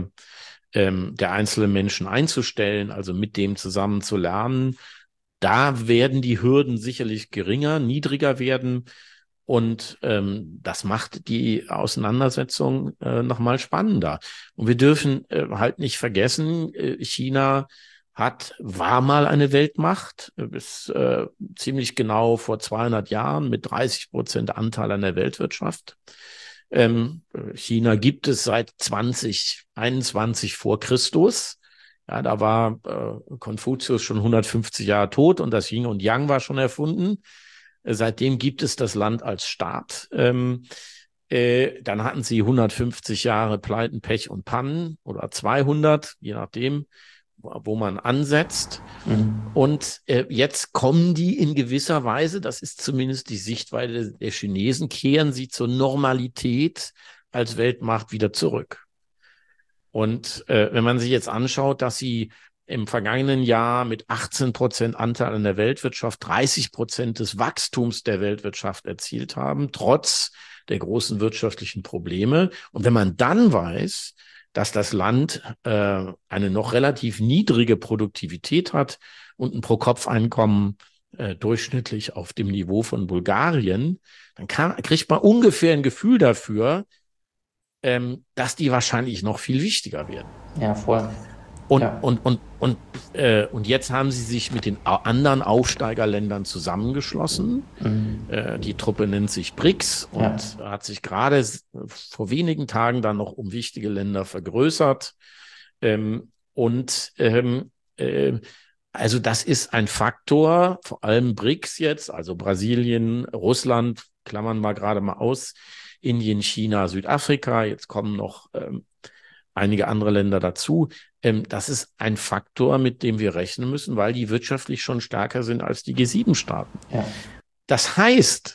der einzelnen Menschen einzustellen, also mit dem zusammen zu lernen. Da werden die Hürden sicherlich niedriger werden. Und das macht die Auseinandersetzung nochmal spannender. Und wir dürfen halt nicht vergessen, China war mal eine Weltmacht, bis ziemlich genau vor 200 Jahren mit 30% Anteil an der Weltwirtschaft. China gibt es seit 2021 vor Christus. Ja, da war Konfuzius schon 150 Jahre tot und das Yin und Yang war schon erfunden. Seitdem gibt es das Land als Staat. Dann hatten sie 150 Jahre Pleiten, Pech und Pannen oder 200, je nachdem, wo man ansetzt. Mhm. Und jetzt kommen die in gewisser Weise, das ist zumindest die Sichtweise der Chinesen, kehren sie zur Normalität als Weltmacht wieder zurück. Und wenn man sich jetzt anschaut, dass sie im vergangenen Jahr mit 18% Anteil an der Weltwirtschaft 30% des Wachstums der Weltwirtschaft erzielt haben, trotz der großen wirtschaftlichen Probleme. Und wenn man dann weiß, dass das Land eine noch relativ niedrige Produktivität hat und ein Pro-Kopf-Einkommen durchschnittlich auf dem Niveau von Bulgarien, dann kriegt man ungefähr ein Gefühl dafür, dass die wahrscheinlich noch viel wichtiger werden. Ja, voll. Und jetzt haben sie sich mit den anderen Aufsteigerländern zusammengeschlossen. Mhm. Die Truppe nennt sich BRICS und hat sich gerade vor wenigen Tagen dann noch um wichtige Länder vergrößert. Und also das ist ein Faktor, vor allem BRICS jetzt, also Brasilien, Russland, klammern wir gerade mal aus, Indien, China, Südafrika, jetzt kommen noch einige andere Länder dazu. Das ist ein Faktor, mit dem wir rechnen müssen, weil die wirtschaftlich schon stärker sind als die G7-Staaten. Ja. Das heißt,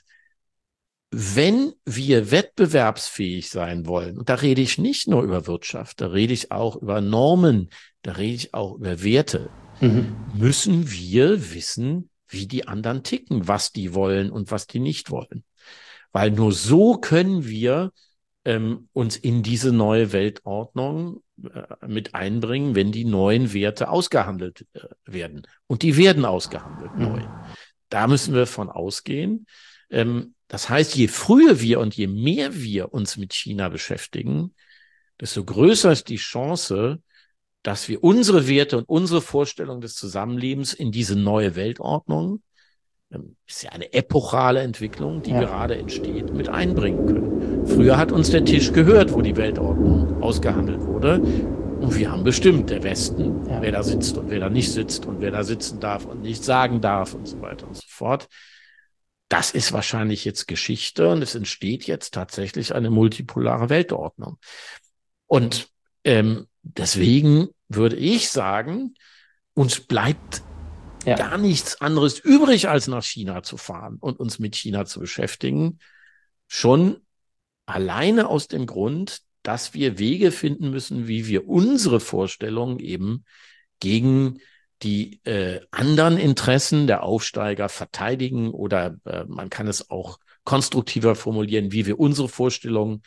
wenn wir wettbewerbsfähig sein wollen, und da rede ich nicht nur über Wirtschaft, da rede ich auch über Normen, da rede ich auch über Werte, müssen wir wissen, wie die anderen ticken, was die wollen und was die nicht wollen. Weil nur so können wir uns in diese neue Weltordnung mit einbringen, wenn die neuen Werte ausgehandelt werden. Und die werden ausgehandelt neu. Da müssen wir von ausgehen. Das heißt, je früher wir und je mehr wir uns mit China beschäftigen, desto größer ist die Chance, dass wir unsere Werte und unsere Vorstellung des Zusammenlebens in diese neue Weltordnung, ist ja eine epochale Entwicklung, die gerade entsteht, mit einbringen können. Früher hat uns der Tisch gehört, wo die Weltordnung ausgehandelt wurde. Und wir haben bestimmt, der Westen, wer da sitzt und wer da nicht sitzt und wer da sitzen darf und nicht sagen darf und so weiter und so fort. Das ist wahrscheinlich jetzt Geschichte und es entsteht jetzt tatsächlich eine multipolare Weltordnung. Und deswegen würde ich sagen, uns bleibt gar nichts anderes übrig, als nach China zu fahren und uns mit China zu beschäftigen. Schon alleine aus dem Grund, dass wir Wege finden müssen, wie wir unsere Vorstellungen eben gegen die anderen Interessen der Aufsteiger verteidigen oder man kann es auch konstruktiver formulieren, wie wir unsere Vorstellungen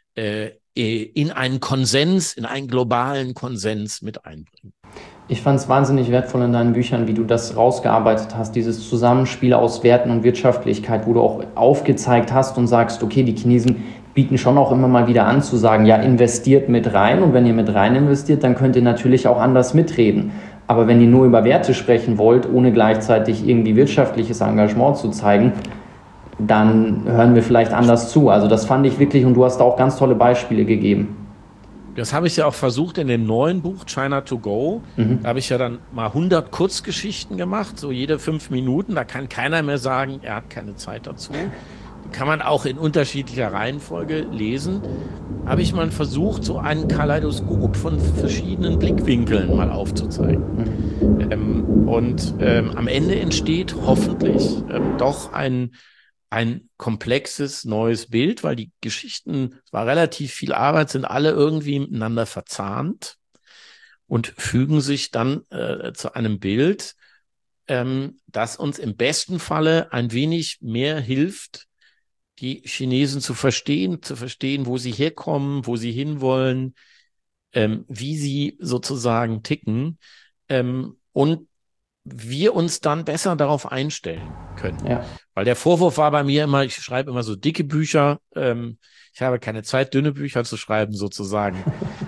in einen Konsens, in einen globalen Konsens mit einbringen. Ich fand es wahnsinnig wertvoll in deinen Büchern, wie du das rausgearbeitet hast, dieses Zusammenspiel aus Werten und Wirtschaftlichkeit, wo du auch aufgezeigt hast und sagst, okay, die Chinesen bieten schon auch immer mal wieder an zu sagen, ja, investiert mit rein und wenn ihr mit rein investiert, dann könnt ihr natürlich auch anders mitreden. Aber wenn ihr nur über Werte sprechen wollt, ohne gleichzeitig irgendwie wirtschaftliches Engagement zu zeigen, dann hören wir vielleicht anders zu. Also das fand ich wirklich, und du hast da auch ganz tolle Beispiele gegeben. Das habe ich ja auch versucht in dem neuen Buch China to Go. Da habe ich ja dann mal 100 Kurzgeschichten gemacht, so jede 5 Minuten. Da kann keiner mehr sagen, er hat keine Zeit dazu. Die kann man auch in unterschiedlicher Reihenfolge lesen. Habe ich mal versucht, so einen Kaleidoskop von verschiedenen Blickwinkeln mal aufzuzeigen. Am Ende entsteht hoffentlich doch ein komplexes neues Bild, weil die Geschichten, es war relativ viel Arbeit, sind alle irgendwie miteinander verzahnt und fügen sich dann zu einem Bild, das uns im besten Falle ein wenig mehr hilft, die Chinesen zu verstehen, wo sie herkommen, wo sie hinwollen, wie sie sozusagen ticken und wir uns dann besser darauf einstellen können. Ja. Weil der Vorwurf war bei mir immer, ich schreibe immer so dicke Bücher, ich habe keine Zeit, dünne Bücher zu schreiben sozusagen.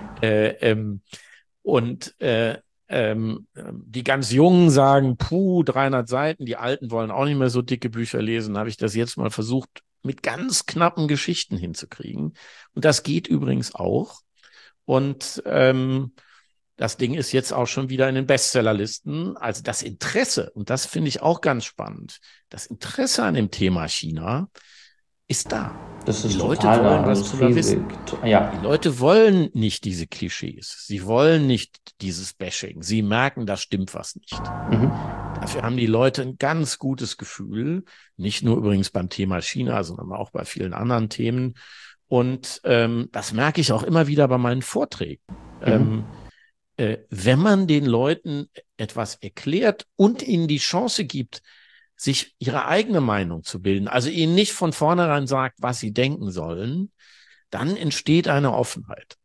Die ganz Jungen sagen, 300 Seiten, die Alten wollen auch nicht mehr so dicke Bücher lesen, habe ich das jetzt mal versucht, mit ganz knappen Geschichten hinzukriegen. Und das geht übrigens auch. Und das Ding ist jetzt auch schon wieder in den Bestsellerlisten. Also das Interesse, und das finde ich auch ganz spannend, das Interesse an dem Thema China ist da. Das ist die Leute wollen was drüber wissen. Ja. Die Leute wollen nicht diese Klischees. Sie wollen nicht dieses Bashing. Sie merken, da stimmt was nicht. Dafür haben die Leute ein ganz gutes Gefühl. Nicht nur übrigens beim Thema China, sondern auch bei vielen anderen Themen. Und das merke ich auch immer wieder bei meinen Vorträgen. Wenn man den Leuten etwas erklärt und ihnen die Chance gibt, sich ihre eigene Meinung zu bilden, also ihnen nicht von vornherein sagt, was sie denken sollen, dann entsteht eine Offenheit.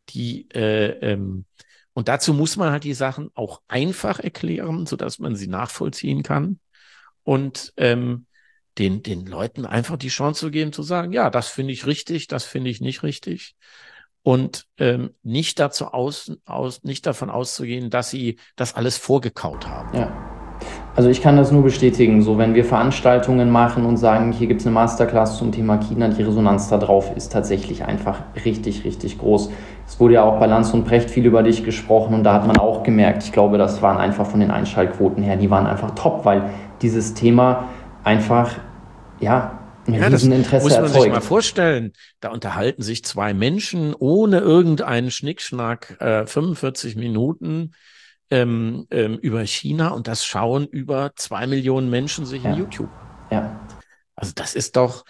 Und dazu muss man halt die Sachen auch einfach erklären, sodass man sie nachvollziehen kann und den Leuten einfach die Chance zu geben, zu sagen, ja, das finde ich richtig, das finde ich nicht richtig. Und nicht davon auszugehen, dass sie das alles vorgekaut haben. Ja. Also ich kann das nur bestätigen, so wenn wir Veranstaltungen machen und sagen, hier gibt es eine Masterclass zum Thema China, die Resonanz da drauf ist tatsächlich einfach richtig, richtig groß. Es wurde ja auch bei Lanz und Precht viel über dich gesprochen und da hat man auch gemerkt, ich glaube, das waren einfach von den Einschaltquoten her, die waren einfach top, weil dieses Thema einfach, ja, ein Rieseninteresse muss man erzeugt. sich mal vorstellen, da unterhalten sich zwei Menschen ohne irgendeinen Schnickschnack 45 Minuten über China und das schauen über 2 Millionen Menschen sich in YouTube an. Ja. Also das ist doch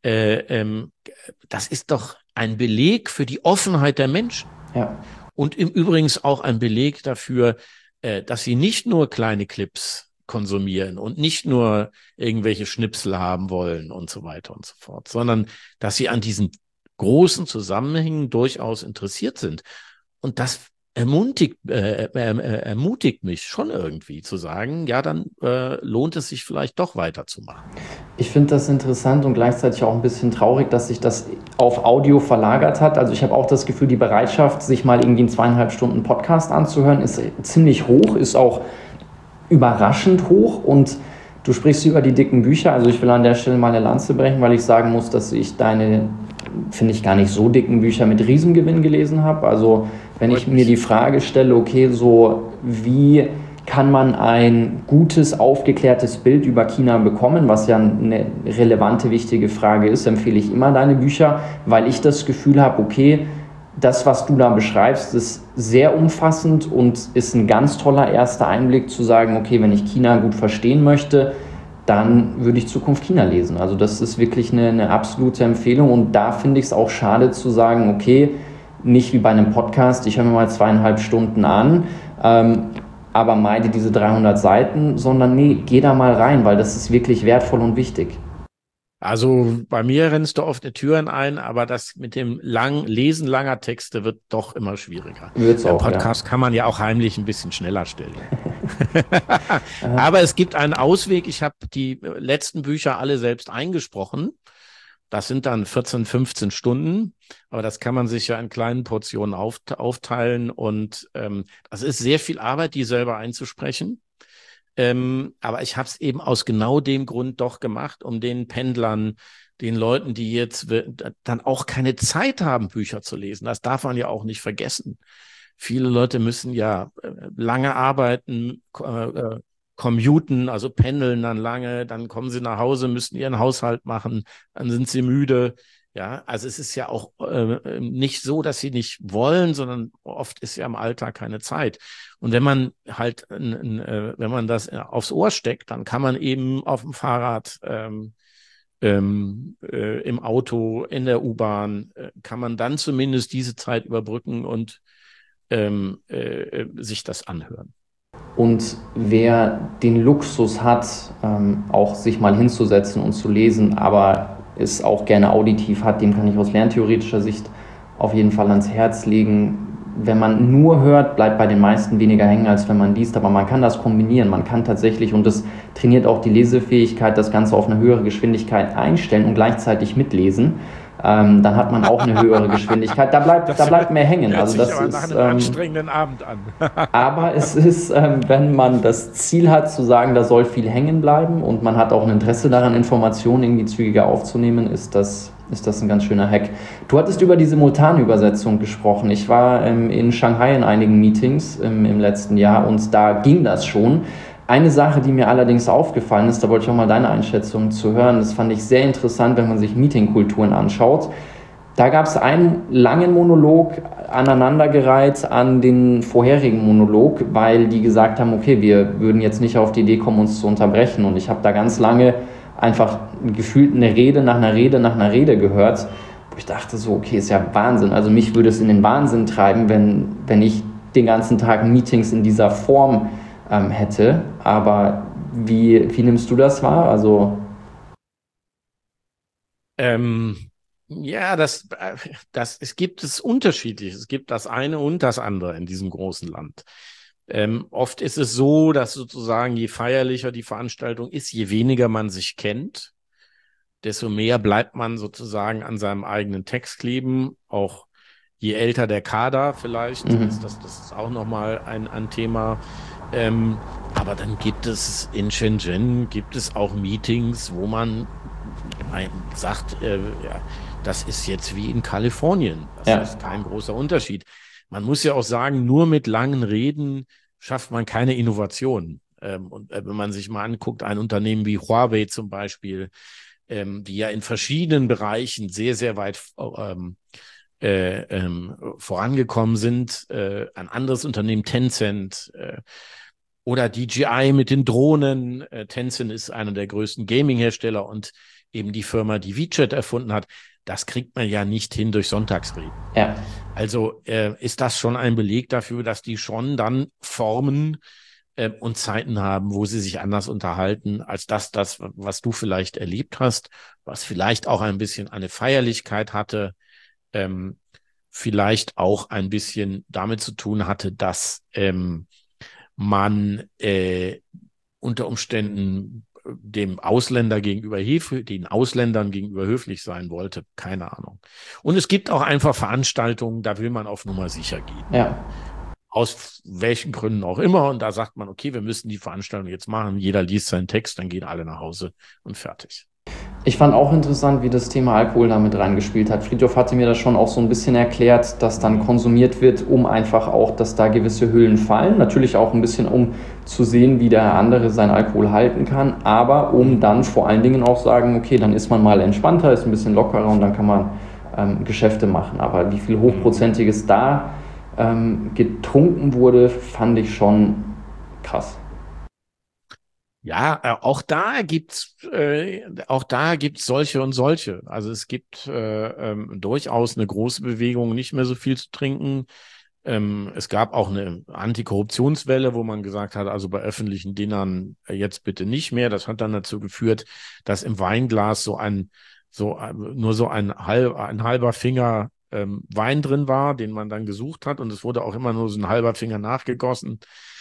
ein Beleg für die Offenheit der Menschen. Ja. Und im Übrigen auch ein Beleg dafür, dass sie nicht nur kleine Clips konsumieren und nicht nur irgendwelche Schnipsel haben wollen und so weiter und so fort, sondern dass sie an diesen großen Zusammenhängen durchaus interessiert sind. Und das ermutigt mich schon irgendwie zu sagen, ja, dann lohnt es sich vielleicht doch weiterzumachen. Ich finde das interessant und gleichzeitig auch ein bisschen traurig, dass sich das auf Audio verlagert hat. Also ich habe auch das Gefühl, die Bereitschaft, sich mal irgendwie einen 2,5 Stunden Podcast anzuhören, ist ziemlich hoch, ist auch überraschend hoch. Und du sprichst über die dicken Bücher. Also ich will an der Stelle mal eine Lanze brechen, weil ich sagen muss, dass ich deine, finde ich, gar nicht so dicken Bücher mit Riesengewinn gelesen habe. Also wenn ich mir die Frage stelle, okay, so wie kann man ein gutes, aufgeklärtes Bild über China bekommen, was ja eine relevante, wichtige Frage ist, empfehle ich immer deine Bücher, weil ich das Gefühl habe, okay, das, was du da beschreibst, ist sehr umfassend und ist ein ganz toller erster Einblick zu sagen, okay, wenn ich China gut verstehen möchte, dann würde ich Zukunft China lesen. Also das ist wirklich eine absolute Empfehlung und da finde ich es auch schade zu sagen, okay, nicht wie bei einem Podcast, ich höre mir mal 2,5 Stunden an, aber meide diese 300 Seiten, sondern nee, geh da mal rein, weil das ist wirklich wertvoll und wichtig. Also bei mir rennst du offene Türen ein, aber das mit dem Lesen langer Texte wird doch immer schwieriger. Wird's auch, Podcast kann man ja auch heimlich ein bisschen schneller stellen. Aber es gibt einen Ausweg. Ich habe die letzten Bücher alle selbst eingesprochen. Das sind dann 14, 15 Stunden, aber das kann man sich ja in kleinen Portionen aufteilen und das ist sehr viel Arbeit, die selber einzusprechen. Aber ich habe es eben aus genau dem Grund doch gemacht, um den Pendlern, den Leuten, die jetzt dann auch keine Zeit haben, Bücher zu lesen. Das darf man ja auch nicht vergessen. Viele Leute müssen ja lange arbeiten, commuten, also pendeln dann lange, dann kommen sie nach Hause, müssen ihren Haushalt machen, dann sind sie müde. Ja, also es ist ja auch nicht so, dass sie nicht wollen, sondern oft ist ja im Alltag keine Zeit. Und wenn man halt, wenn man das aufs Ohr steckt, dann kann man eben auf dem Fahrrad, im Auto, in der U-Bahn, kann man dann zumindest diese Zeit überbrücken und sich das anhören. Und wer den Luxus hat, auch sich mal hinzusetzen und zu lesen, aber es auch gerne auditiv hat, dem kann ich aus lerntheoretischer Sicht auf jeden Fall ans Herz legen. Wenn man nur hört, bleibt bei den meisten weniger hängen, als wenn man liest, aber man kann das kombinieren. Man kann tatsächlich, und das trainiert auch die Lesefähigkeit, das Ganze auf eine höhere Geschwindigkeit einstellen und gleichzeitig mitlesen. Dann hat man auch eine höhere Geschwindigkeit. Da bleibt mehr hängen. Hört also sich das aber ist nach einem anstrengenden Abend an. aber es ist, wenn man das Ziel hat, zu sagen, da soll viel hängen bleiben und man hat auch ein Interesse daran, Informationen irgendwie zügiger aufzunehmen, ist das ein ganz schöner Hack. Du hattest über die Simultanübersetzung gesprochen. Ich war in Shanghai in einigen Meetings im letzten Jahr und da ging das schon. Eine Sache, die mir allerdings aufgefallen ist, da wollte ich auch mal deine Einschätzung zu hören, das fand ich sehr interessant, wenn man sich Meetingkulturen anschaut. Da gab es einen langen Monolog aneinandergereiht an den vorherigen Monolog, weil die gesagt haben, okay, wir würden jetzt nicht auf die Idee kommen, uns zu unterbrechen. Und ich habe da ganz lange einfach gefühlt eine Rede nach einer Rede nach einer Rede gehört, wo ich dachte so, okay, ist ja Wahnsinn. Also mich würde es in den Wahnsinn treiben, wenn ich den ganzen Tag Meetings in dieser Form hätte. Aber wie nimmst du das wahr? Also ja, es gibt es unterschiedlich. Es gibt das eine und das andere in diesem großen Land. Oft ist es so, dass sozusagen je feierlicher die Veranstaltung ist, je weniger man sich kennt, desto mehr bleibt man sozusagen an seinem eigenen Text kleben. Auch je älter der Kader vielleicht, das ist auch nochmal ein Thema. Aber dann gibt es in Shenzhen auch Meetings, wo man sagt, ja, das ist jetzt wie in Kalifornien. Das ist kein großer Unterschied. Man muss ja auch sagen, nur mit langen Reden schafft man keine Innovation. Und wenn man sich mal anguckt, ein Unternehmen wie Huawei zum Beispiel, die ja in verschiedenen Bereichen sehr, sehr weit vorangekommen sind, ein anderes Unternehmen, Tencent, oder DJI mit den Drohnen. Tencent ist einer der größten Gaming-Hersteller und eben die Firma, die WeChat erfunden hat. Das kriegt man ja nicht hin durch Sonntagsreden. Ja. Also ist das schon ein Beleg dafür, dass die schon dann Formen und Zeiten haben, wo sie sich anders unterhalten, als das, was du vielleicht erlebt hast, was vielleicht auch ein bisschen eine Feierlichkeit hatte, vielleicht auch ein bisschen damit zu tun hatte, dass man unter Umständen den Ausländern gegenüber höflich sein wollte. Keine Ahnung. Und es gibt auch einfach Veranstaltungen, da will man auf Nummer sicher gehen. Ja. Aus welchen Gründen auch immer. Und da sagt man, okay, wir müssen die Veranstaltung jetzt machen. Jeder liest seinen Text, dann gehen alle nach Hause und fertig. Ich fand auch interessant, wie das Thema Alkohol da mit reingespielt hat. Friedhoff hatte mir das schon auch so ein bisschen erklärt, dass dann konsumiert wird, um einfach auch, dass da gewisse Hüllen fallen. Natürlich auch ein bisschen, um zu sehen, wie der andere seinen Alkohol halten kann, aber um dann vor allen Dingen auch sagen, okay, dann ist man mal entspannter, ist ein bisschen lockerer und dann kann man Geschäfte machen. Aber wie viel Hochprozentiges da getrunken wurde, fand ich schon krass. Ja, auch da gibt's solche und solche. Also es gibt durchaus eine große Bewegung, nicht mehr so viel zu trinken. Es gab auch eine Antikorruptionswelle, wo man gesagt hat, also bei öffentlichen Dinnern jetzt bitte nicht mehr. Das hat dann dazu geführt, dass im Weinglas nur so ein halber Finger Wein drin war, den man dann gesucht hat, und es wurde auch immer nur so ein halber Finger nachgegossen.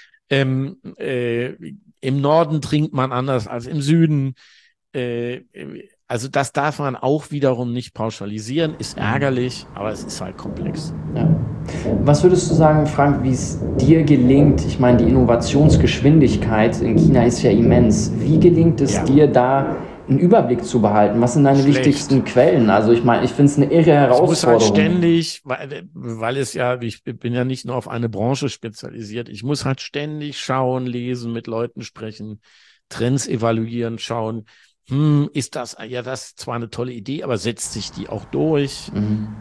Im Norden trinkt man anders als im Süden. Also das darf man auch wiederum nicht pauschalisieren, ist ärgerlich, aber es ist halt komplex. Ja. Was würdest du sagen, Frank, wie es dir gelingt? Ich meine, die Innovationsgeschwindigkeit in China ist ja immens. Wie gelingt es dir da, einen Überblick zu behalten? Was sind deine wichtigsten Quellen? Also ich meine, ich finde es eine irre Herausforderung. Ich muss halt ständig, weil ich bin ja nicht nur auf eine Branche spezialisiert, ich muss halt ständig schauen, lesen, mit Leuten sprechen, Trends evaluieren, schauen, ist das ist zwar eine tolle Idee, aber setzt sich die auch durch?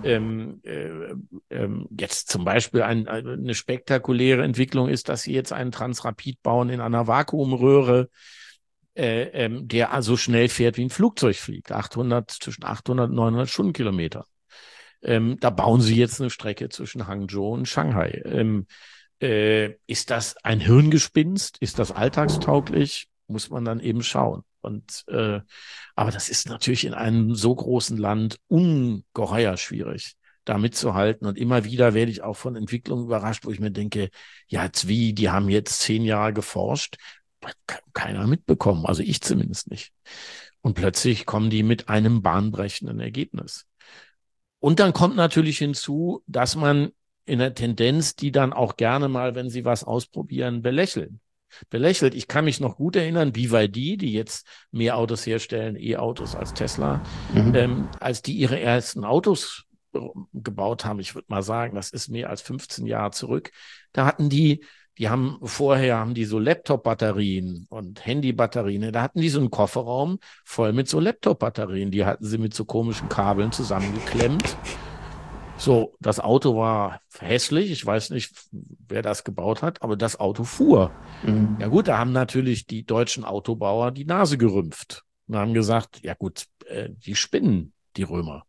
Jetzt zum Beispiel eine spektakuläre Entwicklung ist, dass sie jetzt einen Transrapid bauen in einer Vakuumröhre, der so schnell fährt, wie ein Flugzeug fliegt, zwischen 800 und 900 Stundenkilometer. Da bauen sie jetzt eine Strecke zwischen Hangzhou und Shanghai. Ist das ein Hirngespinst? Ist das alltagstauglich? Muss man dann eben schauen. Aber das ist natürlich in einem so großen Land ungeheuer schwierig, da mitzuhalten. Und immer wieder werde ich auch von Entwicklungen überrascht, wo ich mir denke, ja, die haben jetzt 10 Jahre geforscht, hat keiner mitbekommen, also ich zumindest nicht. Und plötzlich kommen die mit einem bahnbrechenden Ergebnis. Und dann kommt natürlich hinzu, dass man in der Tendenz, die dann auch gerne mal, wenn sie was ausprobieren, belächelt. Ich kann mich noch gut erinnern, BYD, die jetzt mehr Autos herstellen, E-Autos als Tesla, als die ihre ersten Autos gebaut haben, ich würde mal sagen, das ist mehr als 15 Jahre zurück, da hatten die haben die so Laptop-Batterien und Handy-Batterien. Da hatten die so einen Kofferraum voll mit so Laptop-Batterien. Die hatten sie mit so komischen Kabeln zusammengeklemmt. So, das Auto war hässlich. Ich weiß nicht, wer das gebaut hat, aber das Auto fuhr. Ja gut, da haben natürlich die deutschen Autobauer die Nase gerümpft und haben gesagt, ja gut, die spinnen, die Römer.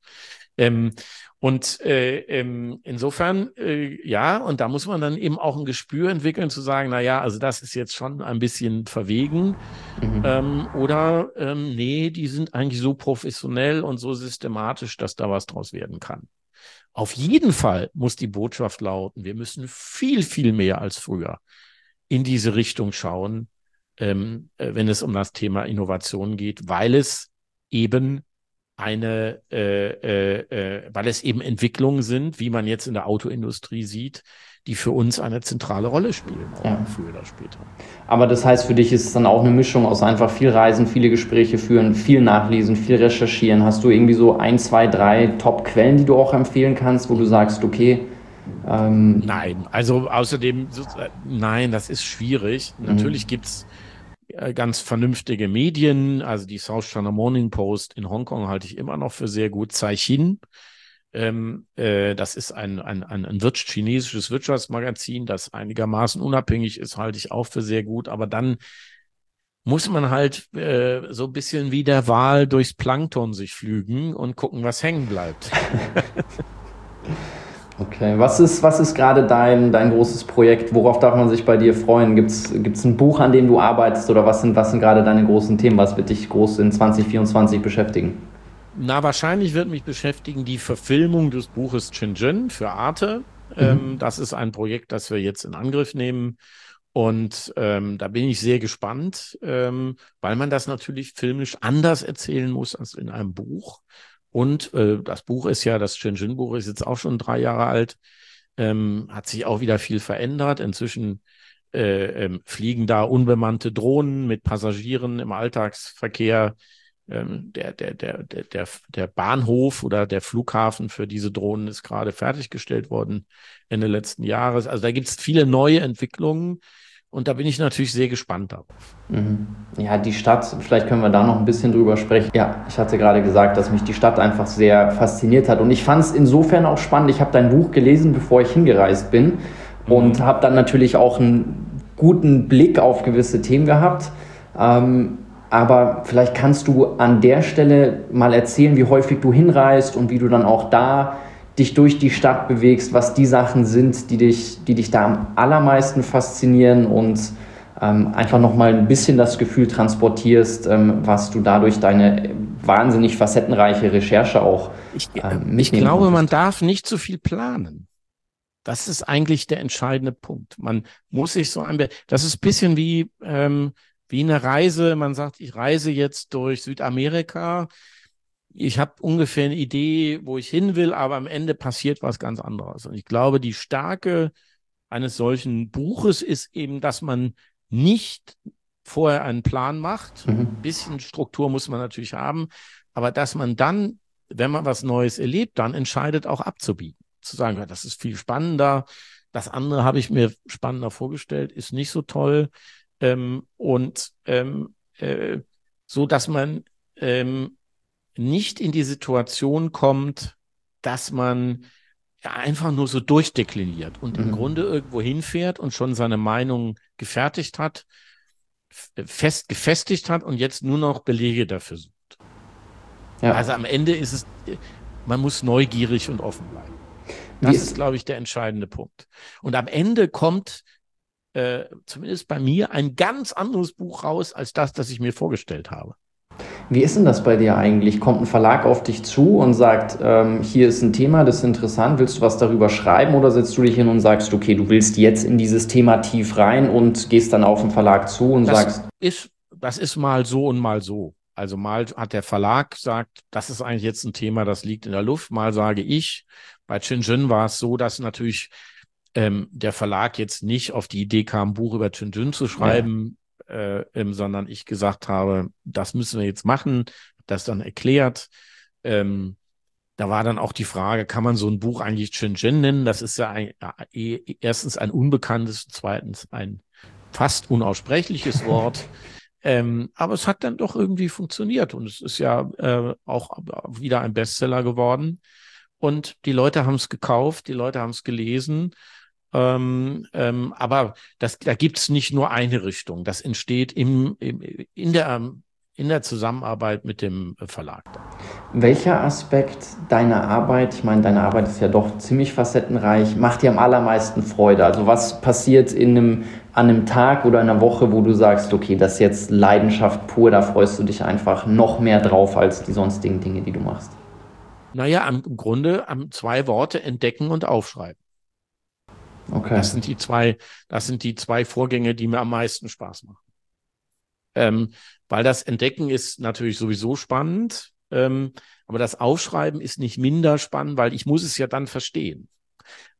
Insofern, ja, und da muss man dann eben auch ein Gespür entwickeln, zu sagen, also das ist jetzt schon ein bisschen verwegen. Nee, die sind eigentlich so professionell und so systematisch, dass da was draus werden kann. Auf jeden Fall muss die Botschaft lauten, wir müssen viel, viel mehr als früher in diese Richtung schauen, wenn es um das Thema Innovation geht, weil es eben weil es eben Entwicklungen sind, wie man jetzt in der Autoindustrie sieht, die für uns eine zentrale Rolle spielen, Ja. früher oder später. Aber das heißt, für dich ist es dann auch eine Mischung aus einfach viel Reisen, viele Gespräche führen, viel nachlesen, viel recherchieren. Hast du irgendwie so 1, 2, 3 Top-Quellen, die du auch empfehlen kannst, wo du sagst, okay, Nein, also außerdem, nein, das ist schwierig. Natürlich gibt's ganz vernünftige Medien, also die South China Morning Post in Hongkong halte ich immer noch für sehr gut. Caixin, das ist ein chinesisches Wirtschaftsmagazin, das einigermaßen unabhängig ist, halte ich auch für sehr gut. Aber dann muss man halt so ein bisschen wie der Wal durchs Plankton sich flügen und gucken, was hängen bleibt. okay. Was ist gerade dein großes Projekt? Worauf darf man sich bei dir freuen? Gibt's ein Buch, an dem du arbeitest, oder was sind gerade deine großen Themen? Was wird dich groß in 2024 beschäftigen? Na, wahrscheinlich wird mich beschäftigen die Verfilmung des Buches Shenzhen für Arte. Das ist ein Projekt, das wir jetzt in Angriff nehmen. Und da bin ich sehr gespannt, weil man das natürlich filmisch anders erzählen muss als in einem Buch. Und das Buch ist ja, das Shenzhen-Buch ist jetzt auch schon 3 Jahre alt, hat sich auch wieder viel verändert. Inzwischen fliegen da unbemannte Drohnen mit Passagieren im Alltagsverkehr. Der Bahnhof oder der Flughafen für diese Drohnen ist gerade fertiggestellt worden Ende letzten Jahres. Also da gibt es viele neue Entwicklungen und da bin ich natürlich sehr gespannt darauf. Ja, die Stadt, vielleicht können wir da noch ein bisschen drüber sprechen. Ja, ich hatte gerade gesagt, dass mich die Stadt einfach sehr fasziniert hat. Und ich fand es insofern auch spannend. Ich habe dein Buch gelesen, bevor ich hingereist bin, und habe dann natürlich auch einen guten Blick auf gewisse Themen gehabt. Aber vielleicht kannst du an der Stelle mal erzählen, wie häufig du hinreist und wie du dann auch da dich durch die Stadt bewegst, was die Sachen sind, die dich da am allermeisten faszinieren, und einfach nochmal ein bisschen das Gefühl transportierst, was du dadurch deine wahnsinnig facettenreiche Recherche auch mitnehmen Ich glaube, konntest. man darf nicht zu viel planen. Das ist eigentlich der entscheidende Punkt. Man muss sich das ist ein bisschen wie eine Reise. Man sagt, ich reise jetzt durch Südamerika. Ich habe ungefähr eine Idee, wo ich hin will, aber am Ende passiert was ganz anderes. Und ich glaube, die Stärke eines solchen Buches ist eben, dass man nicht vorher einen Plan macht. Ein bisschen Struktur muss man natürlich haben, aber dass man dann, wenn man was Neues erlebt, dann entscheidet, auch abzubiegen. Zu sagen, ja, das ist viel spannender, das andere habe ich mir spannender vorgestellt, ist nicht so toll. So, dass man nicht in die Situation kommt, dass man ja einfach nur so durchdekliniert und im Grunde irgendwo hinfährt und schon seine Meinung gefertigt hat, gefestigt hat und jetzt nur noch Belege dafür sucht. Ja. Also am Ende ist es, man muss neugierig und offen bleiben. Das ist, glaube ich, der entscheidende Punkt. Und am Ende kommt zumindest bei mir ein ganz anderes Buch raus als das ich mir vorgestellt habe. Wie ist denn das bei dir eigentlich? Kommt ein Verlag auf dich zu und sagt, hier ist ein Thema, das ist interessant, willst du was darüber schreiben? Oder setzt du dich hin und sagst, okay, du willst jetzt in dieses Thema tief rein und gehst dann auf den Verlag zu und sagst... Das ist mal so und mal so. Also mal hat der Verlag gesagt, das ist eigentlich jetzt ein Thema, das liegt in der Luft. Mal sage ich, bei Shenzhen war es so, dass natürlich der Verlag jetzt nicht auf die Idee kam, ein Buch über Shenzhen zu schreiben, sondern ich gesagt habe, das müssen wir jetzt machen, das dann erklärt. Da war dann auch die Frage, kann man so ein Buch eigentlich Shenzhen nennen? Das ist ja erstens ein unbekanntes, zweitens ein fast unaussprechliches Wort. Aber es hat dann doch irgendwie funktioniert und es ist ja auch wieder ein Bestseller geworden. Und die Leute haben es gekauft, die Leute haben es gelesen. Aber da gibt es nicht nur eine Richtung. Das entsteht in der Zusammenarbeit mit dem Verlag. Welcher Aspekt deiner Arbeit, ich meine, deine Arbeit ist ja doch ziemlich facettenreich, macht dir am allermeisten Freude? Also was passiert an einem Tag oder einer Woche, wo du sagst, okay, das ist jetzt Leidenschaft pur, da freust du dich einfach noch mehr drauf als die sonstigen Dinge, die du machst? Naja, im Grunde 2 Worte: entdecken und aufschreiben. Okay. Das sind die zwei Vorgänge, die mir am meisten Spaß machen. Weil das Entdecken ist natürlich sowieso spannend, aber das Aufschreiben ist nicht minder spannend, weil ich muss es ja dann verstehen.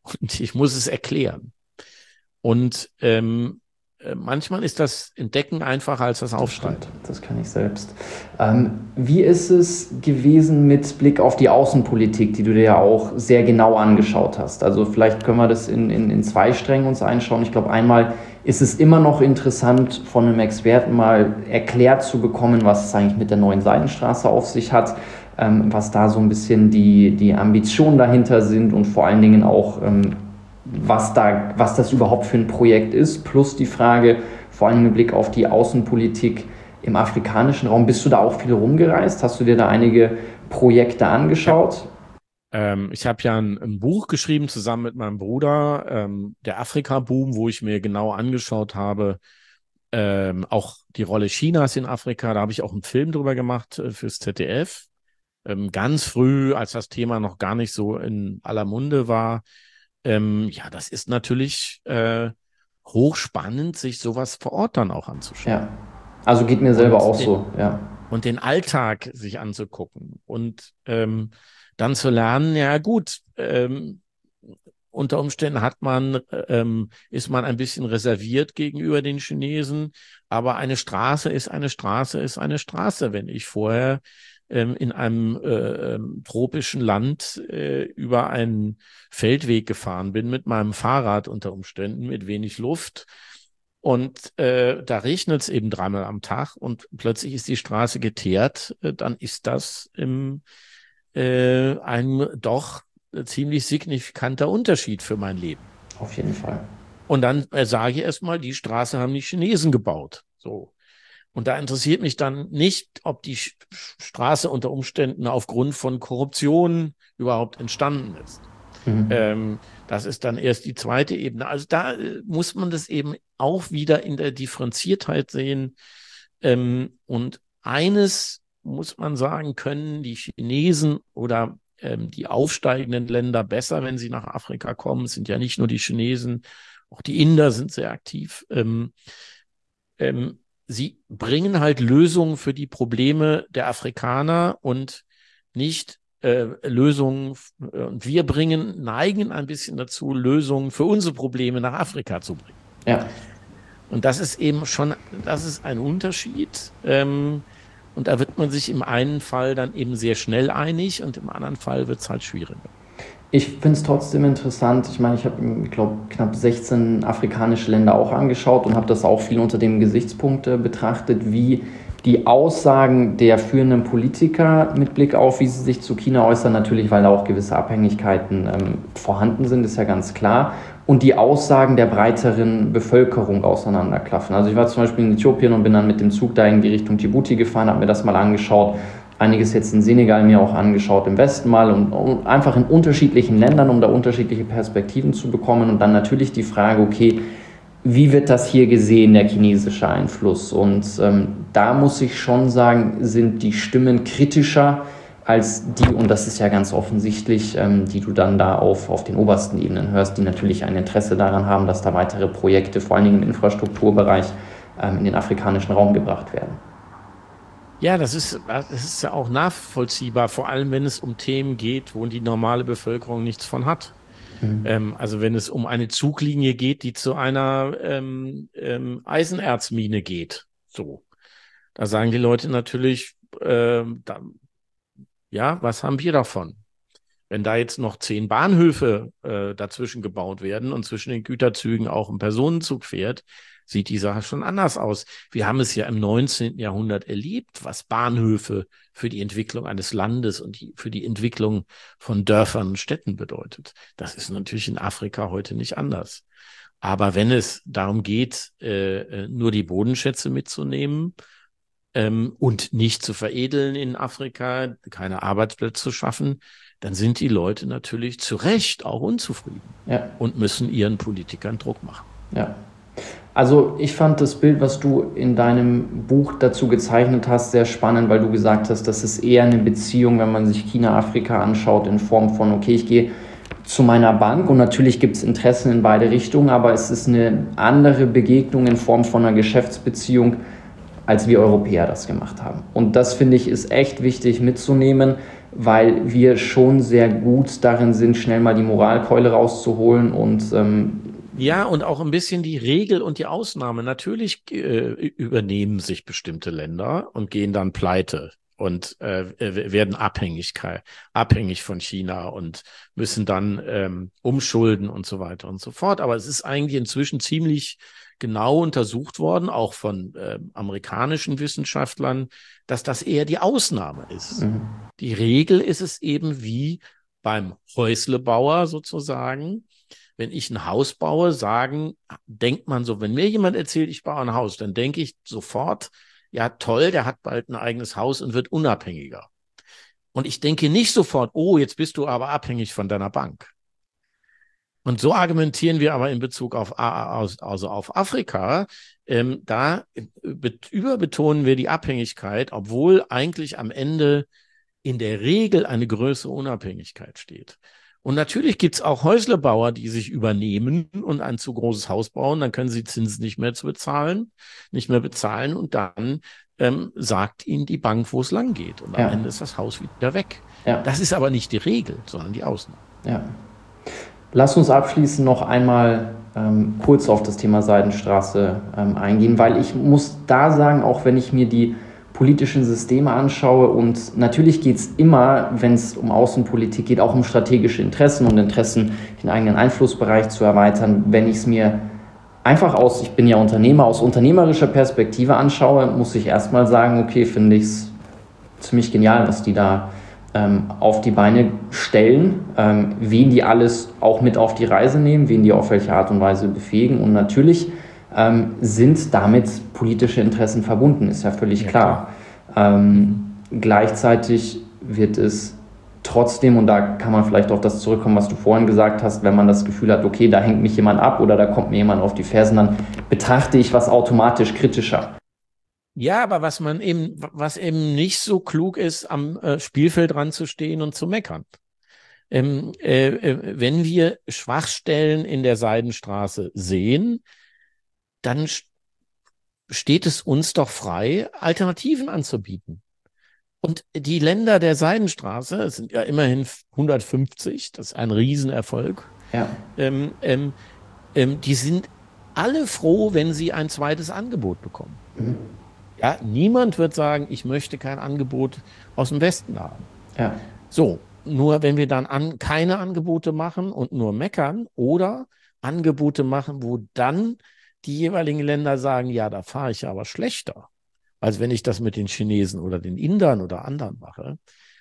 und ich muss es erklären. Und manchmal ist das Entdecken einfacher als das Aufschreiben. Das kann ich selbst. Wie ist es gewesen mit Blick auf die Außenpolitik, die du dir ja auch sehr genau angeschaut hast? Also vielleicht können wir das in zwei Strängen uns einschauen. Ich glaube, einmal ist es immer noch interessant, von einem Experten mal erklärt zu bekommen, was es eigentlich mit der neuen Seidenstraße auf sich hat, was da so ein bisschen die Ambitionen dahinter sind und vor allen Dingen auch was das überhaupt für ein Projekt ist, plus die Frage, vor allem mit Blick auf die Außenpolitik im afrikanischen Raum. Bist du da auch viel rumgereist? Hast du dir da einige Projekte angeschaut? Ich habe ja ein Buch geschrieben zusammen mit meinem Bruder, der Afrika-Boom, wo ich mir genau angeschaut habe, auch die Rolle Chinas in Afrika. Da habe ich auch einen Film drüber gemacht fürs ZDF. Ganz früh, als das Thema noch gar nicht so in aller Munde war. Ja, das ist natürlich hochspannend, sich sowas vor Ort dann auch anzuschauen. Ja, also geht mir selber auch so, ja. Und den Alltag sich anzugucken und dann zu lernen, ja gut, unter Umständen ist man ein bisschen reserviert gegenüber den Chinesen, aber eine Straße ist eine Straße ist eine Straße. Wenn ich vorher in einem tropischen Land über einen Feldweg gefahren bin mit meinem Fahrrad unter Umständen mit wenig Luft und da regnet es eben 3-mal am Tag und plötzlich ist die Straße geteert, dann ist das ein doch ziemlich signifikanter Unterschied für mein Leben. Auf jeden Fall. Und dann sage ich erstmal, die Straße haben die Chinesen gebaut. So. Und da interessiert mich dann nicht, ob die Straße unter Umständen aufgrund von Korruption überhaupt entstanden ist. Das ist dann erst die zweite Ebene. Also da muss man das eben auch wieder in der Differenziertheit sehen. Und eines muss man sagen, können die Chinesen oder die aufsteigenden Länder besser, wenn sie nach Afrika kommen. Es sind ja nicht nur die Chinesen, auch die Inder sind sehr aktiv. Sie bringen halt Lösungen für die Probleme der Afrikaner und nicht Lösungen. Und wir neigen ein bisschen dazu, Lösungen für unsere Probleme nach Afrika zu bringen. Ja. Und das ist eben das ist ein Unterschied. Und da wird man sich im einen Fall dann eben sehr schnell einig und im anderen Fall wird es halt schwieriger. Ich finde es trotzdem interessant. Ich meine, ich habe, glaube knapp 16 afrikanische Länder auch angeschaut und habe das auch viel unter dem Gesichtspunkt betrachtet, wie die Aussagen der führenden Politiker mit Blick auf, wie sie sich zu China äußern, natürlich, weil da auch gewisse Abhängigkeiten vorhanden sind, ist ja ganz klar, und die Aussagen der breiteren Bevölkerung auseinanderklaffen. Also ich war zum Beispiel in Äthiopien und bin dann mit dem Zug da in die Richtung Djibouti gefahren, habe mir das mal angeschaut, einiges jetzt in Senegal mir auch angeschaut, im Westen mal und einfach in unterschiedlichen Ländern, um da unterschiedliche Perspektiven zu bekommen und dann natürlich die Frage, okay, wie wird das hier gesehen, der chinesische Einfluss? Und da muss ich schon sagen, sind die Stimmen kritischer als die, und das ist ja ganz offensichtlich, die du dann da auf den obersten Ebenen hörst, die natürlich ein Interesse daran haben, dass da weitere Projekte, vor allen Dingen im Infrastrukturbereich, in den afrikanischen Raum gebracht werden. Ja, das ist ja auch nachvollziehbar, vor allem wenn es um Themen geht, wo die normale Bevölkerung nichts von hat. Also wenn es um eine Zuglinie geht, die zu einer Eisenerzmine geht, so, da sagen die Leute natürlich, was haben wir davon? Wenn da jetzt noch 10 Bahnhöfe dazwischen gebaut werden und zwischen den Güterzügen auch ein Personenzug fährt, sieht die Sache schon anders aus. Wir haben es ja im 19. Jahrhundert erlebt, was Bahnhöfe für die Entwicklung eines Landes und für die Entwicklung von Dörfern und Städten bedeutet. Das ist natürlich in Afrika heute nicht anders. Aber wenn es darum geht, nur die Bodenschätze mitzunehmen und nicht zu veredeln in Afrika, keine Arbeitsplätze zu schaffen, dann sind die Leute natürlich zu Recht auch unzufrieden und müssen ihren Politikern Druck machen. Ja. Also ich fand das Bild, was du in deinem Buch dazu gezeichnet hast, sehr spannend, weil du gesagt hast, das ist eher eine Beziehung, wenn man sich China-Afrika anschaut, in Form von, okay, ich gehe zu meiner Bank und natürlich gibt es Interessen in beide Richtungen, aber es ist eine andere Begegnung in Form von einer Geschäftsbeziehung, als wir Europäer das gemacht haben. Und das, finde ich, ist echt wichtig mitzunehmen. weil wir schon sehr gut darin sind, schnell mal die Moralkeule rauszuholen und ja, und auch ein bisschen die Regel und die Ausnahme. Natürlich übernehmen sich bestimmte Länder und gehen dann pleite und werden abhängig von China und müssen dann umschulden und so weiter und so fort. Aber es ist eigentlich inzwischen ziemlich genau untersucht worden, auch von amerikanischen Wissenschaftlern, dass das eher die Ausnahme ist. Die Regel ist es eben wie beim Häuslebauer sozusagen. Wenn ich ein Haus baue, denkt man so, wenn mir jemand erzählt, ich baue ein Haus, dann denke ich sofort, ja toll, der hat bald ein eigenes Haus und wird unabhängiger. Und ich denke nicht sofort, oh, jetzt bist du aber abhängig von deiner Bank. Und so argumentieren wir aber in Bezug auf Afrika. Da überbetonen wir die Abhängigkeit, obwohl eigentlich am Ende in der Regel eine größere Unabhängigkeit steht. Und natürlich gibt es auch Häuslebauer, die sich übernehmen und ein zu großes Haus bauen, dann können sie Zinsen nicht mehr bezahlen und dann sagt ihnen die Bank, wo es lang geht. Und am Ende ist das Haus wieder weg. Ja. Das ist aber nicht die Regel, sondern die Ausnahme. Ja. Lass uns abschließend noch einmal kurz auf das Thema Seidenstraße eingehen, weil ich muss da sagen, auch wenn ich mir die politischen Systeme anschaue und natürlich geht es immer, wenn es um Außenpolitik geht, auch um strategische Interessen und Interessen, den eigenen Einflussbereich zu erweitern. Wenn ich es mir einfach ich bin ja Unternehmer, aus unternehmerischer Perspektive anschaue, muss ich erstmal sagen, okay, finde ich es ziemlich genial, was die da auf die Beine stellen, wen die alles auch mit auf die Reise nehmen, wen die auf welche Art und Weise befähigen und natürlich sind damit politische Interessen verbunden, ist ja völlig klar. Gleichzeitig wird es trotzdem, und da kann man vielleicht auf das zurückkommen, was du vorhin gesagt hast, wenn man das Gefühl hat, okay, da hängt mich jemand ab oder da kommt mir jemand auf die Fersen, dann betrachte ich was automatisch kritischer. Ja, aber was eben nicht so klug ist, am Spielfeld ranzustehen und zu meckern. Wenn wir Schwachstellen in der Seidenstraße sehen, dann steht es uns doch frei, Alternativen anzubieten. Und die Länder der Seidenstraße, es sind ja immerhin 150, das ist ein Riesenerfolg, die sind alle froh, wenn sie ein zweites Angebot bekommen. Ja, niemand wird sagen, ich möchte kein Angebot aus dem Westen haben. Ja. So, nur wenn wir dann keine Angebote machen und nur meckern oder Angebote machen, wo dann die jeweiligen Länder sagen, ja, da fahre ich aber schlechter, als wenn ich das mit den Chinesen oder den Indern oder anderen mache,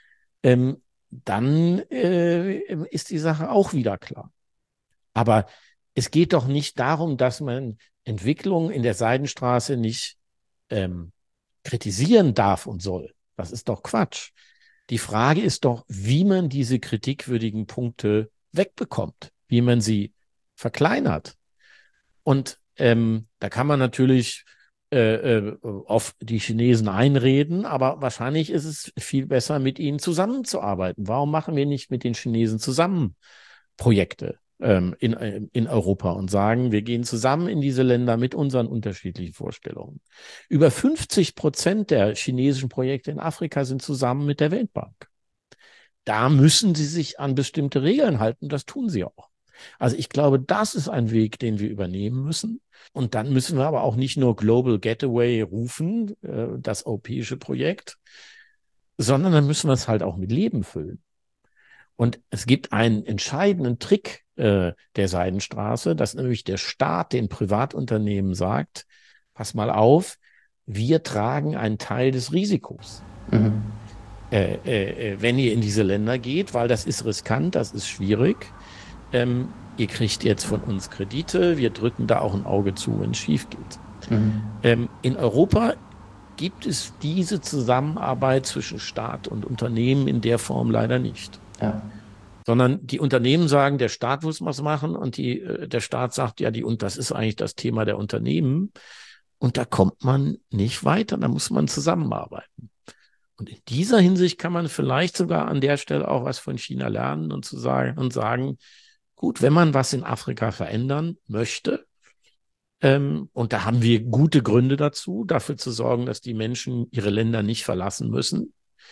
dann ist die Sache auch wieder klar. Aber es geht doch nicht darum, dass man Entwicklungen in der Seidenstraße nicht kritisieren darf und soll. Das ist doch Quatsch. Die Frage ist doch, wie man diese kritikwürdigen Punkte wegbekommt, wie man sie verkleinert. Und da kann man natürlich auf die Chinesen einreden, aber wahrscheinlich ist es viel besser, mit ihnen zusammenzuarbeiten. Warum machen wir nicht mit den Chinesen zusammen Projekte in Europa und sagen, wir gehen zusammen in diese Länder mit unseren unterschiedlichen Vorstellungen? Über 50% der chinesischen Projekte in Afrika sind zusammen mit der Weltbank. Da müssen sie sich an bestimmte Regeln halten, das tun sie auch. Also ich glaube, das ist ein Weg, den wir übernehmen müssen. Und dann müssen wir aber auch nicht nur Global Getaway rufen, das europäische Projekt, sondern dann müssen wir es halt auch mit Leben füllen. Und es gibt einen entscheidenden Trick der Seidenstraße, dass nämlich der Staat den Privatunternehmen sagt, pass mal auf, wir tragen einen Teil des Risikos. Wenn ihr in diese Länder geht, weil das ist riskant, das ist schwierig. Ihr kriegt jetzt von uns Kredite, wir drücken da auch ein Auge zu, wenn es schief geht. In Europa gibt es diese Zusammenarbeit zwischen Staat und Unternehmen in der Form leider nicht. Ja. Sondern die Unternehmen sagen, der Staat muss was machen und der Staat sagt, ja, und das ist eigentlich das Thema der Unternehmen. Und da kommt man nicht weiter, da muss man zusammenarbeiten. Und in dieser Hinsicht kann man vielleicht sogar an der Stelle auch was von China lernen und sagen, gut, wenn man was in Afrika verändern möchte, und da haben wir gute Gründe dazu, dafür zu sorgen, dass die Menschen ihre Länder nicht verlassen müssen,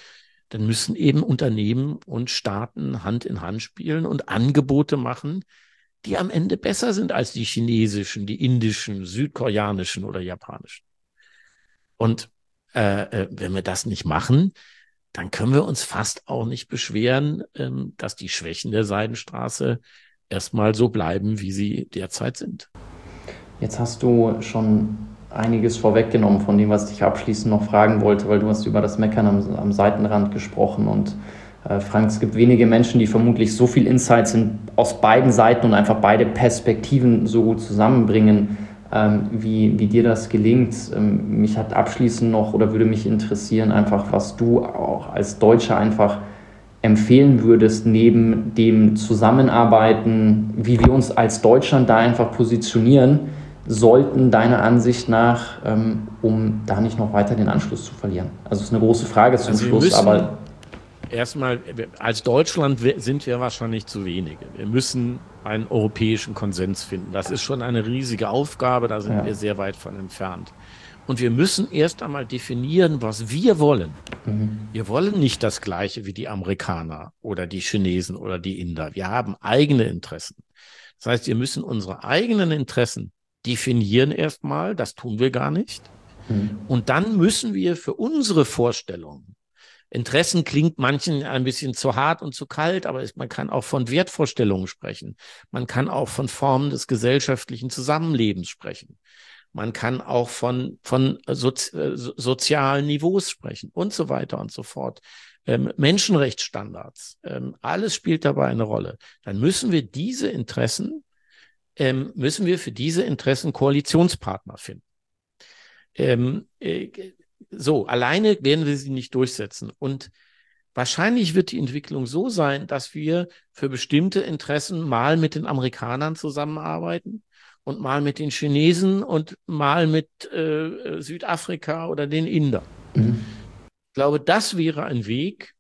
dann müssen eben Unternehmen und Staaten Hand in Hand spielen und Angebote machen, die am Ende besser sind als die chinesischen, die indischen, südkoreanischen oder japanischen. Und wenn wir das nicht machen, dann können wir uns fast auch nicht beschweren, dass die Schwächen der Seidenstraße erstmal so bleiben, wie sie derzeit sind. Jetzt hast du schon einiges vorweggenommen von dem, was ich abschließend noch fragen wollte, weil du hast über das Meckern am Seitenrand gesprochen und Frank, es gibt wenige Menschen, die vermutlich so viel Insights aus beiden Seiten und einfach beide Perspektiven so gut zusammenbringen, wie dir das gelingt. Mich hat abschließend noch oder würde mich interessieren, einfach was du auch als Deutscher einfach empfehlen würdest, neben dem Zusammenarbeiten, wie wir uns als Deutschland da einfach positionieren sollten, deiner Ansicht nach, um da nicht noch weiter den Anschluss zu verlieren? Also es ist eine große Frage zum Schluss, aber... Erstmal, als Deutschland sind wir wahrscheinlich zu wenige. Wir müssen einen europäischen Konsens finden. Das ist schon eine riesige Aufgabe, da sind wir sehr weit von entfernt. Und wir müssen erst einmal definieren, was wir wollen. Wir wollen nicht das Gleiche wie die Amerikaner oder die Chinesen oder die Inder. Wir haben eigene Interessen. Das heißt, wir müssen unsere eigenen Interessen definieren erstmal. Das tun wir gar nicht. Und dann müssen wir für unsere Vorstellungen, Interessen klingt manchen ein bisschen zu hart und zu kalt, aber man kann auch von Wertvorstellungen sprechen. Man kann auch von Formen des gesellschaftlichen Zusammenlebens sprechen. Man kann auch von sozialen Niveaus sprechen und so weiter und so fort. Menschenrechtsstandards, alles spielt dabei eine Rolle. Dann müssen wir für diese Interessen Koalitionspartner finden. So, alleine werden wir sie nicht durchsetzen. Und wahrscheinlich wird die Entwicklung so sein, dass wir für bestimmte Interessen mal mit den Amerikanern zusammenarbeiten und mal mit den Chinesen und mal mit Südafrika oder den Indern. Ich glaube, das wäre ein Weg,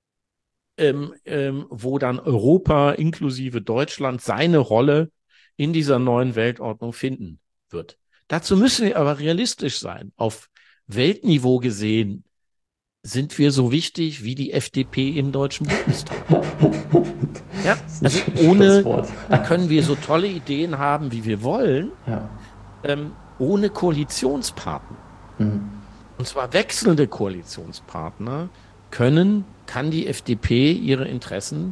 wo dann Europa inklusive Deutschland seine Rolle in dieser neuen Weltordnung finden wird. Dazu müssen wir aber realistisch sein. Auf Weltniveau gesehen sind wir so wichtig wie die FDP im Deutschen Bundestag. Ja, also da können wir so tolle Ideen haben, wie wir wollen, ohne Koalitionspartner. Und zwar wechselnde Koalitionspartner kann die FDP ihre Interessen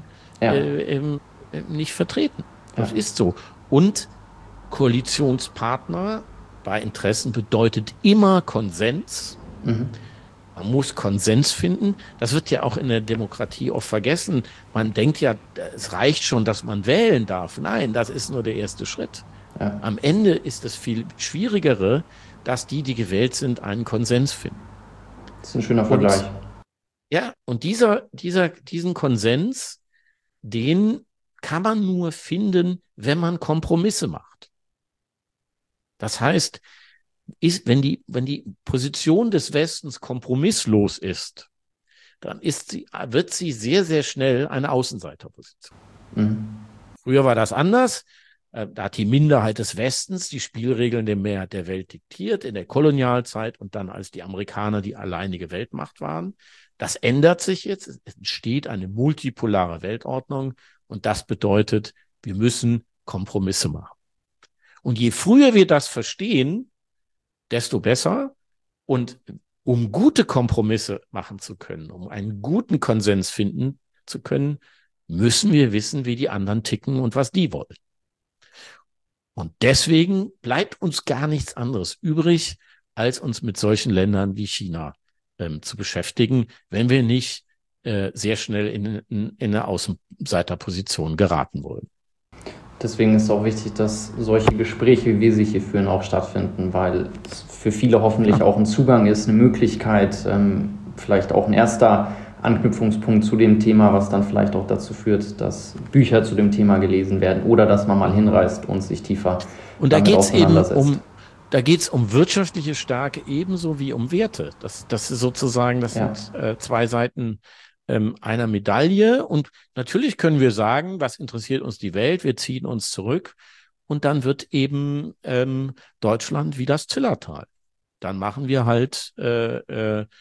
nicht vertreten. Das ist so. Und Koalitionspartner bei Interessen bedeutet immer Konsens. Man muss Konsens finden. Das wird ja auch in der Demokratie oft vergessen. Man denkt ja, es reicht schon, dass man wählen darf. Nein, das ist nur der erste Schritt. Am Ende ist es viel Schwierigere, dass die gewählt sind, einen Konsens finden. Das ist ein schöner Vergleich. Und diesen Konsens, den kann man nur finden, wenn man Kompromisse macht. Das heißt, wenn die Position des Westens kompromisslos ist, dann wird sie sehr, sehr schnell eine Außenseiterposition. Früher war das anders. Da hat die Minderheit des Westens die Spielregeln der Mehrheit der Welt diktiert in der Kolonialzeit und dann als die Amerikaner die alleinige Weltmacht waren. Das ändert sich jetzt. Es entsteht eine multipolare Weltordnung und das bedeutet, wir müssen Kompromisse machen. Und je früher wir das verstehen, desto besser. Und um gute Kompromisse machen zu können, um einen guten Konsens finden zu können, müssen wir wissen, wie die anderen ticken und was die wollen. Und deswegen bleibt uns gar nichts anderes übrig, als uns mit solchen Ländern wie China zu beschäftigen, wenn wir nicht sehr schnell in eine Außenseiterposition geraten wollen. Deswegen ist es auch wichtig, dass solche Gespräche, wie wir sie hier führen, auch stattfinden, weil es für viele hoffentlich auch ein Zugang ist, eine Möglichkeit, vielleicht auch ein erster Anknüpfungspunkt zu dem Thema, was dann vielleicht auch dazu führt, dass Bücher zu dem Thema gelesen werden oder dass man mal hinreist und sich tiefer damit auseinandersetzt. Da geht es um wirtschaftliche Stärke ebenso wie um Werte. Das ist sozusagen, sind zwei Seiten einer Medaille. Und natürlich können wir sagen, was interessiert uns die Welt? Wir ziehen uns zurück und dann wird eben Deutschland wie das Zillertal. Dann machen wir halt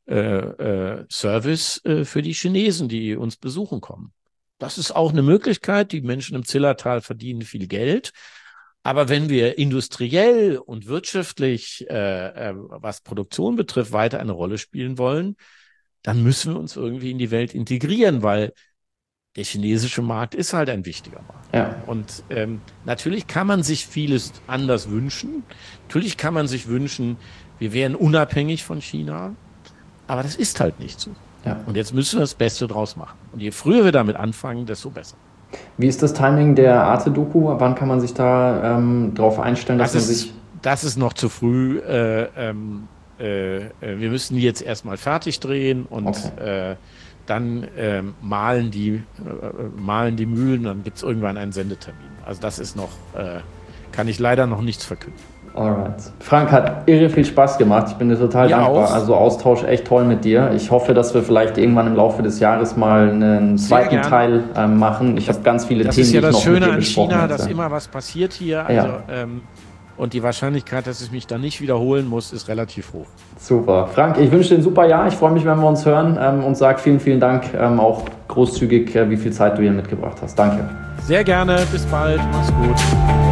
Service für die Chinesen, die uns besuchen kommen. Das ist auch eine Möglichkeit. Die Menschen im Zillertal verdienen viel Geld. Aber wenn wir industriell und wirtschaftlich, was Produktion betrifft, weiter eine Rolle spielen wollen, dann müssen wir uns irgendwie in die Welt integrieren, weil der chinesische Markt ist halt ein wichtiger Markt. Ja. Und natürlich kann man sich vieles anders wünschen. Natürlich kann man sich wünschen, wir wären unabhängig von China. Aber das ist halt nicht so. Ja. Und jetzt müssen wir das Beste draus machen. Und je früher wir damit anfangen, desto besser. Wie ist das Timing der Arte-Doku? Wann kann man sich da drauf einstellen, dass das ist noch zu früh. Wir müssen die jetzt erstmal fertig drehen und dann malen die Mühlen, dann gibt es irgendwann einen Sendetermin. Also das ist noch, kann ich leider noch nichts verkünden. Alright. Frank, hat irre viel Spaß gemacht. Ich bin dir total dankbar. Auch. Also Austausch echt toll mit dir. Ich hoffe, dass wir vielleicht irgendwann im Laufe des Jahres mal einen zweiten Teil machen. Ich habe ganz viele Themen, die ich noch mit dir besprochen habe. Das ist ja das Schöne an China, dass immer was passiert hier. Also, und die Wahrscheinlichkeit, dass ich mich da nicht wiederholen muss, ist relativ hoch. Super. Frank, ich wünsche dir ein super Jahr. Ich freue mich, wenn wir uns hören und sage vielen, vielen Dank. Auch großzügig, wie viel Zeit du hier mitgebracht hast. Danke. Sehr gerne. Bis bald. Mach's gut.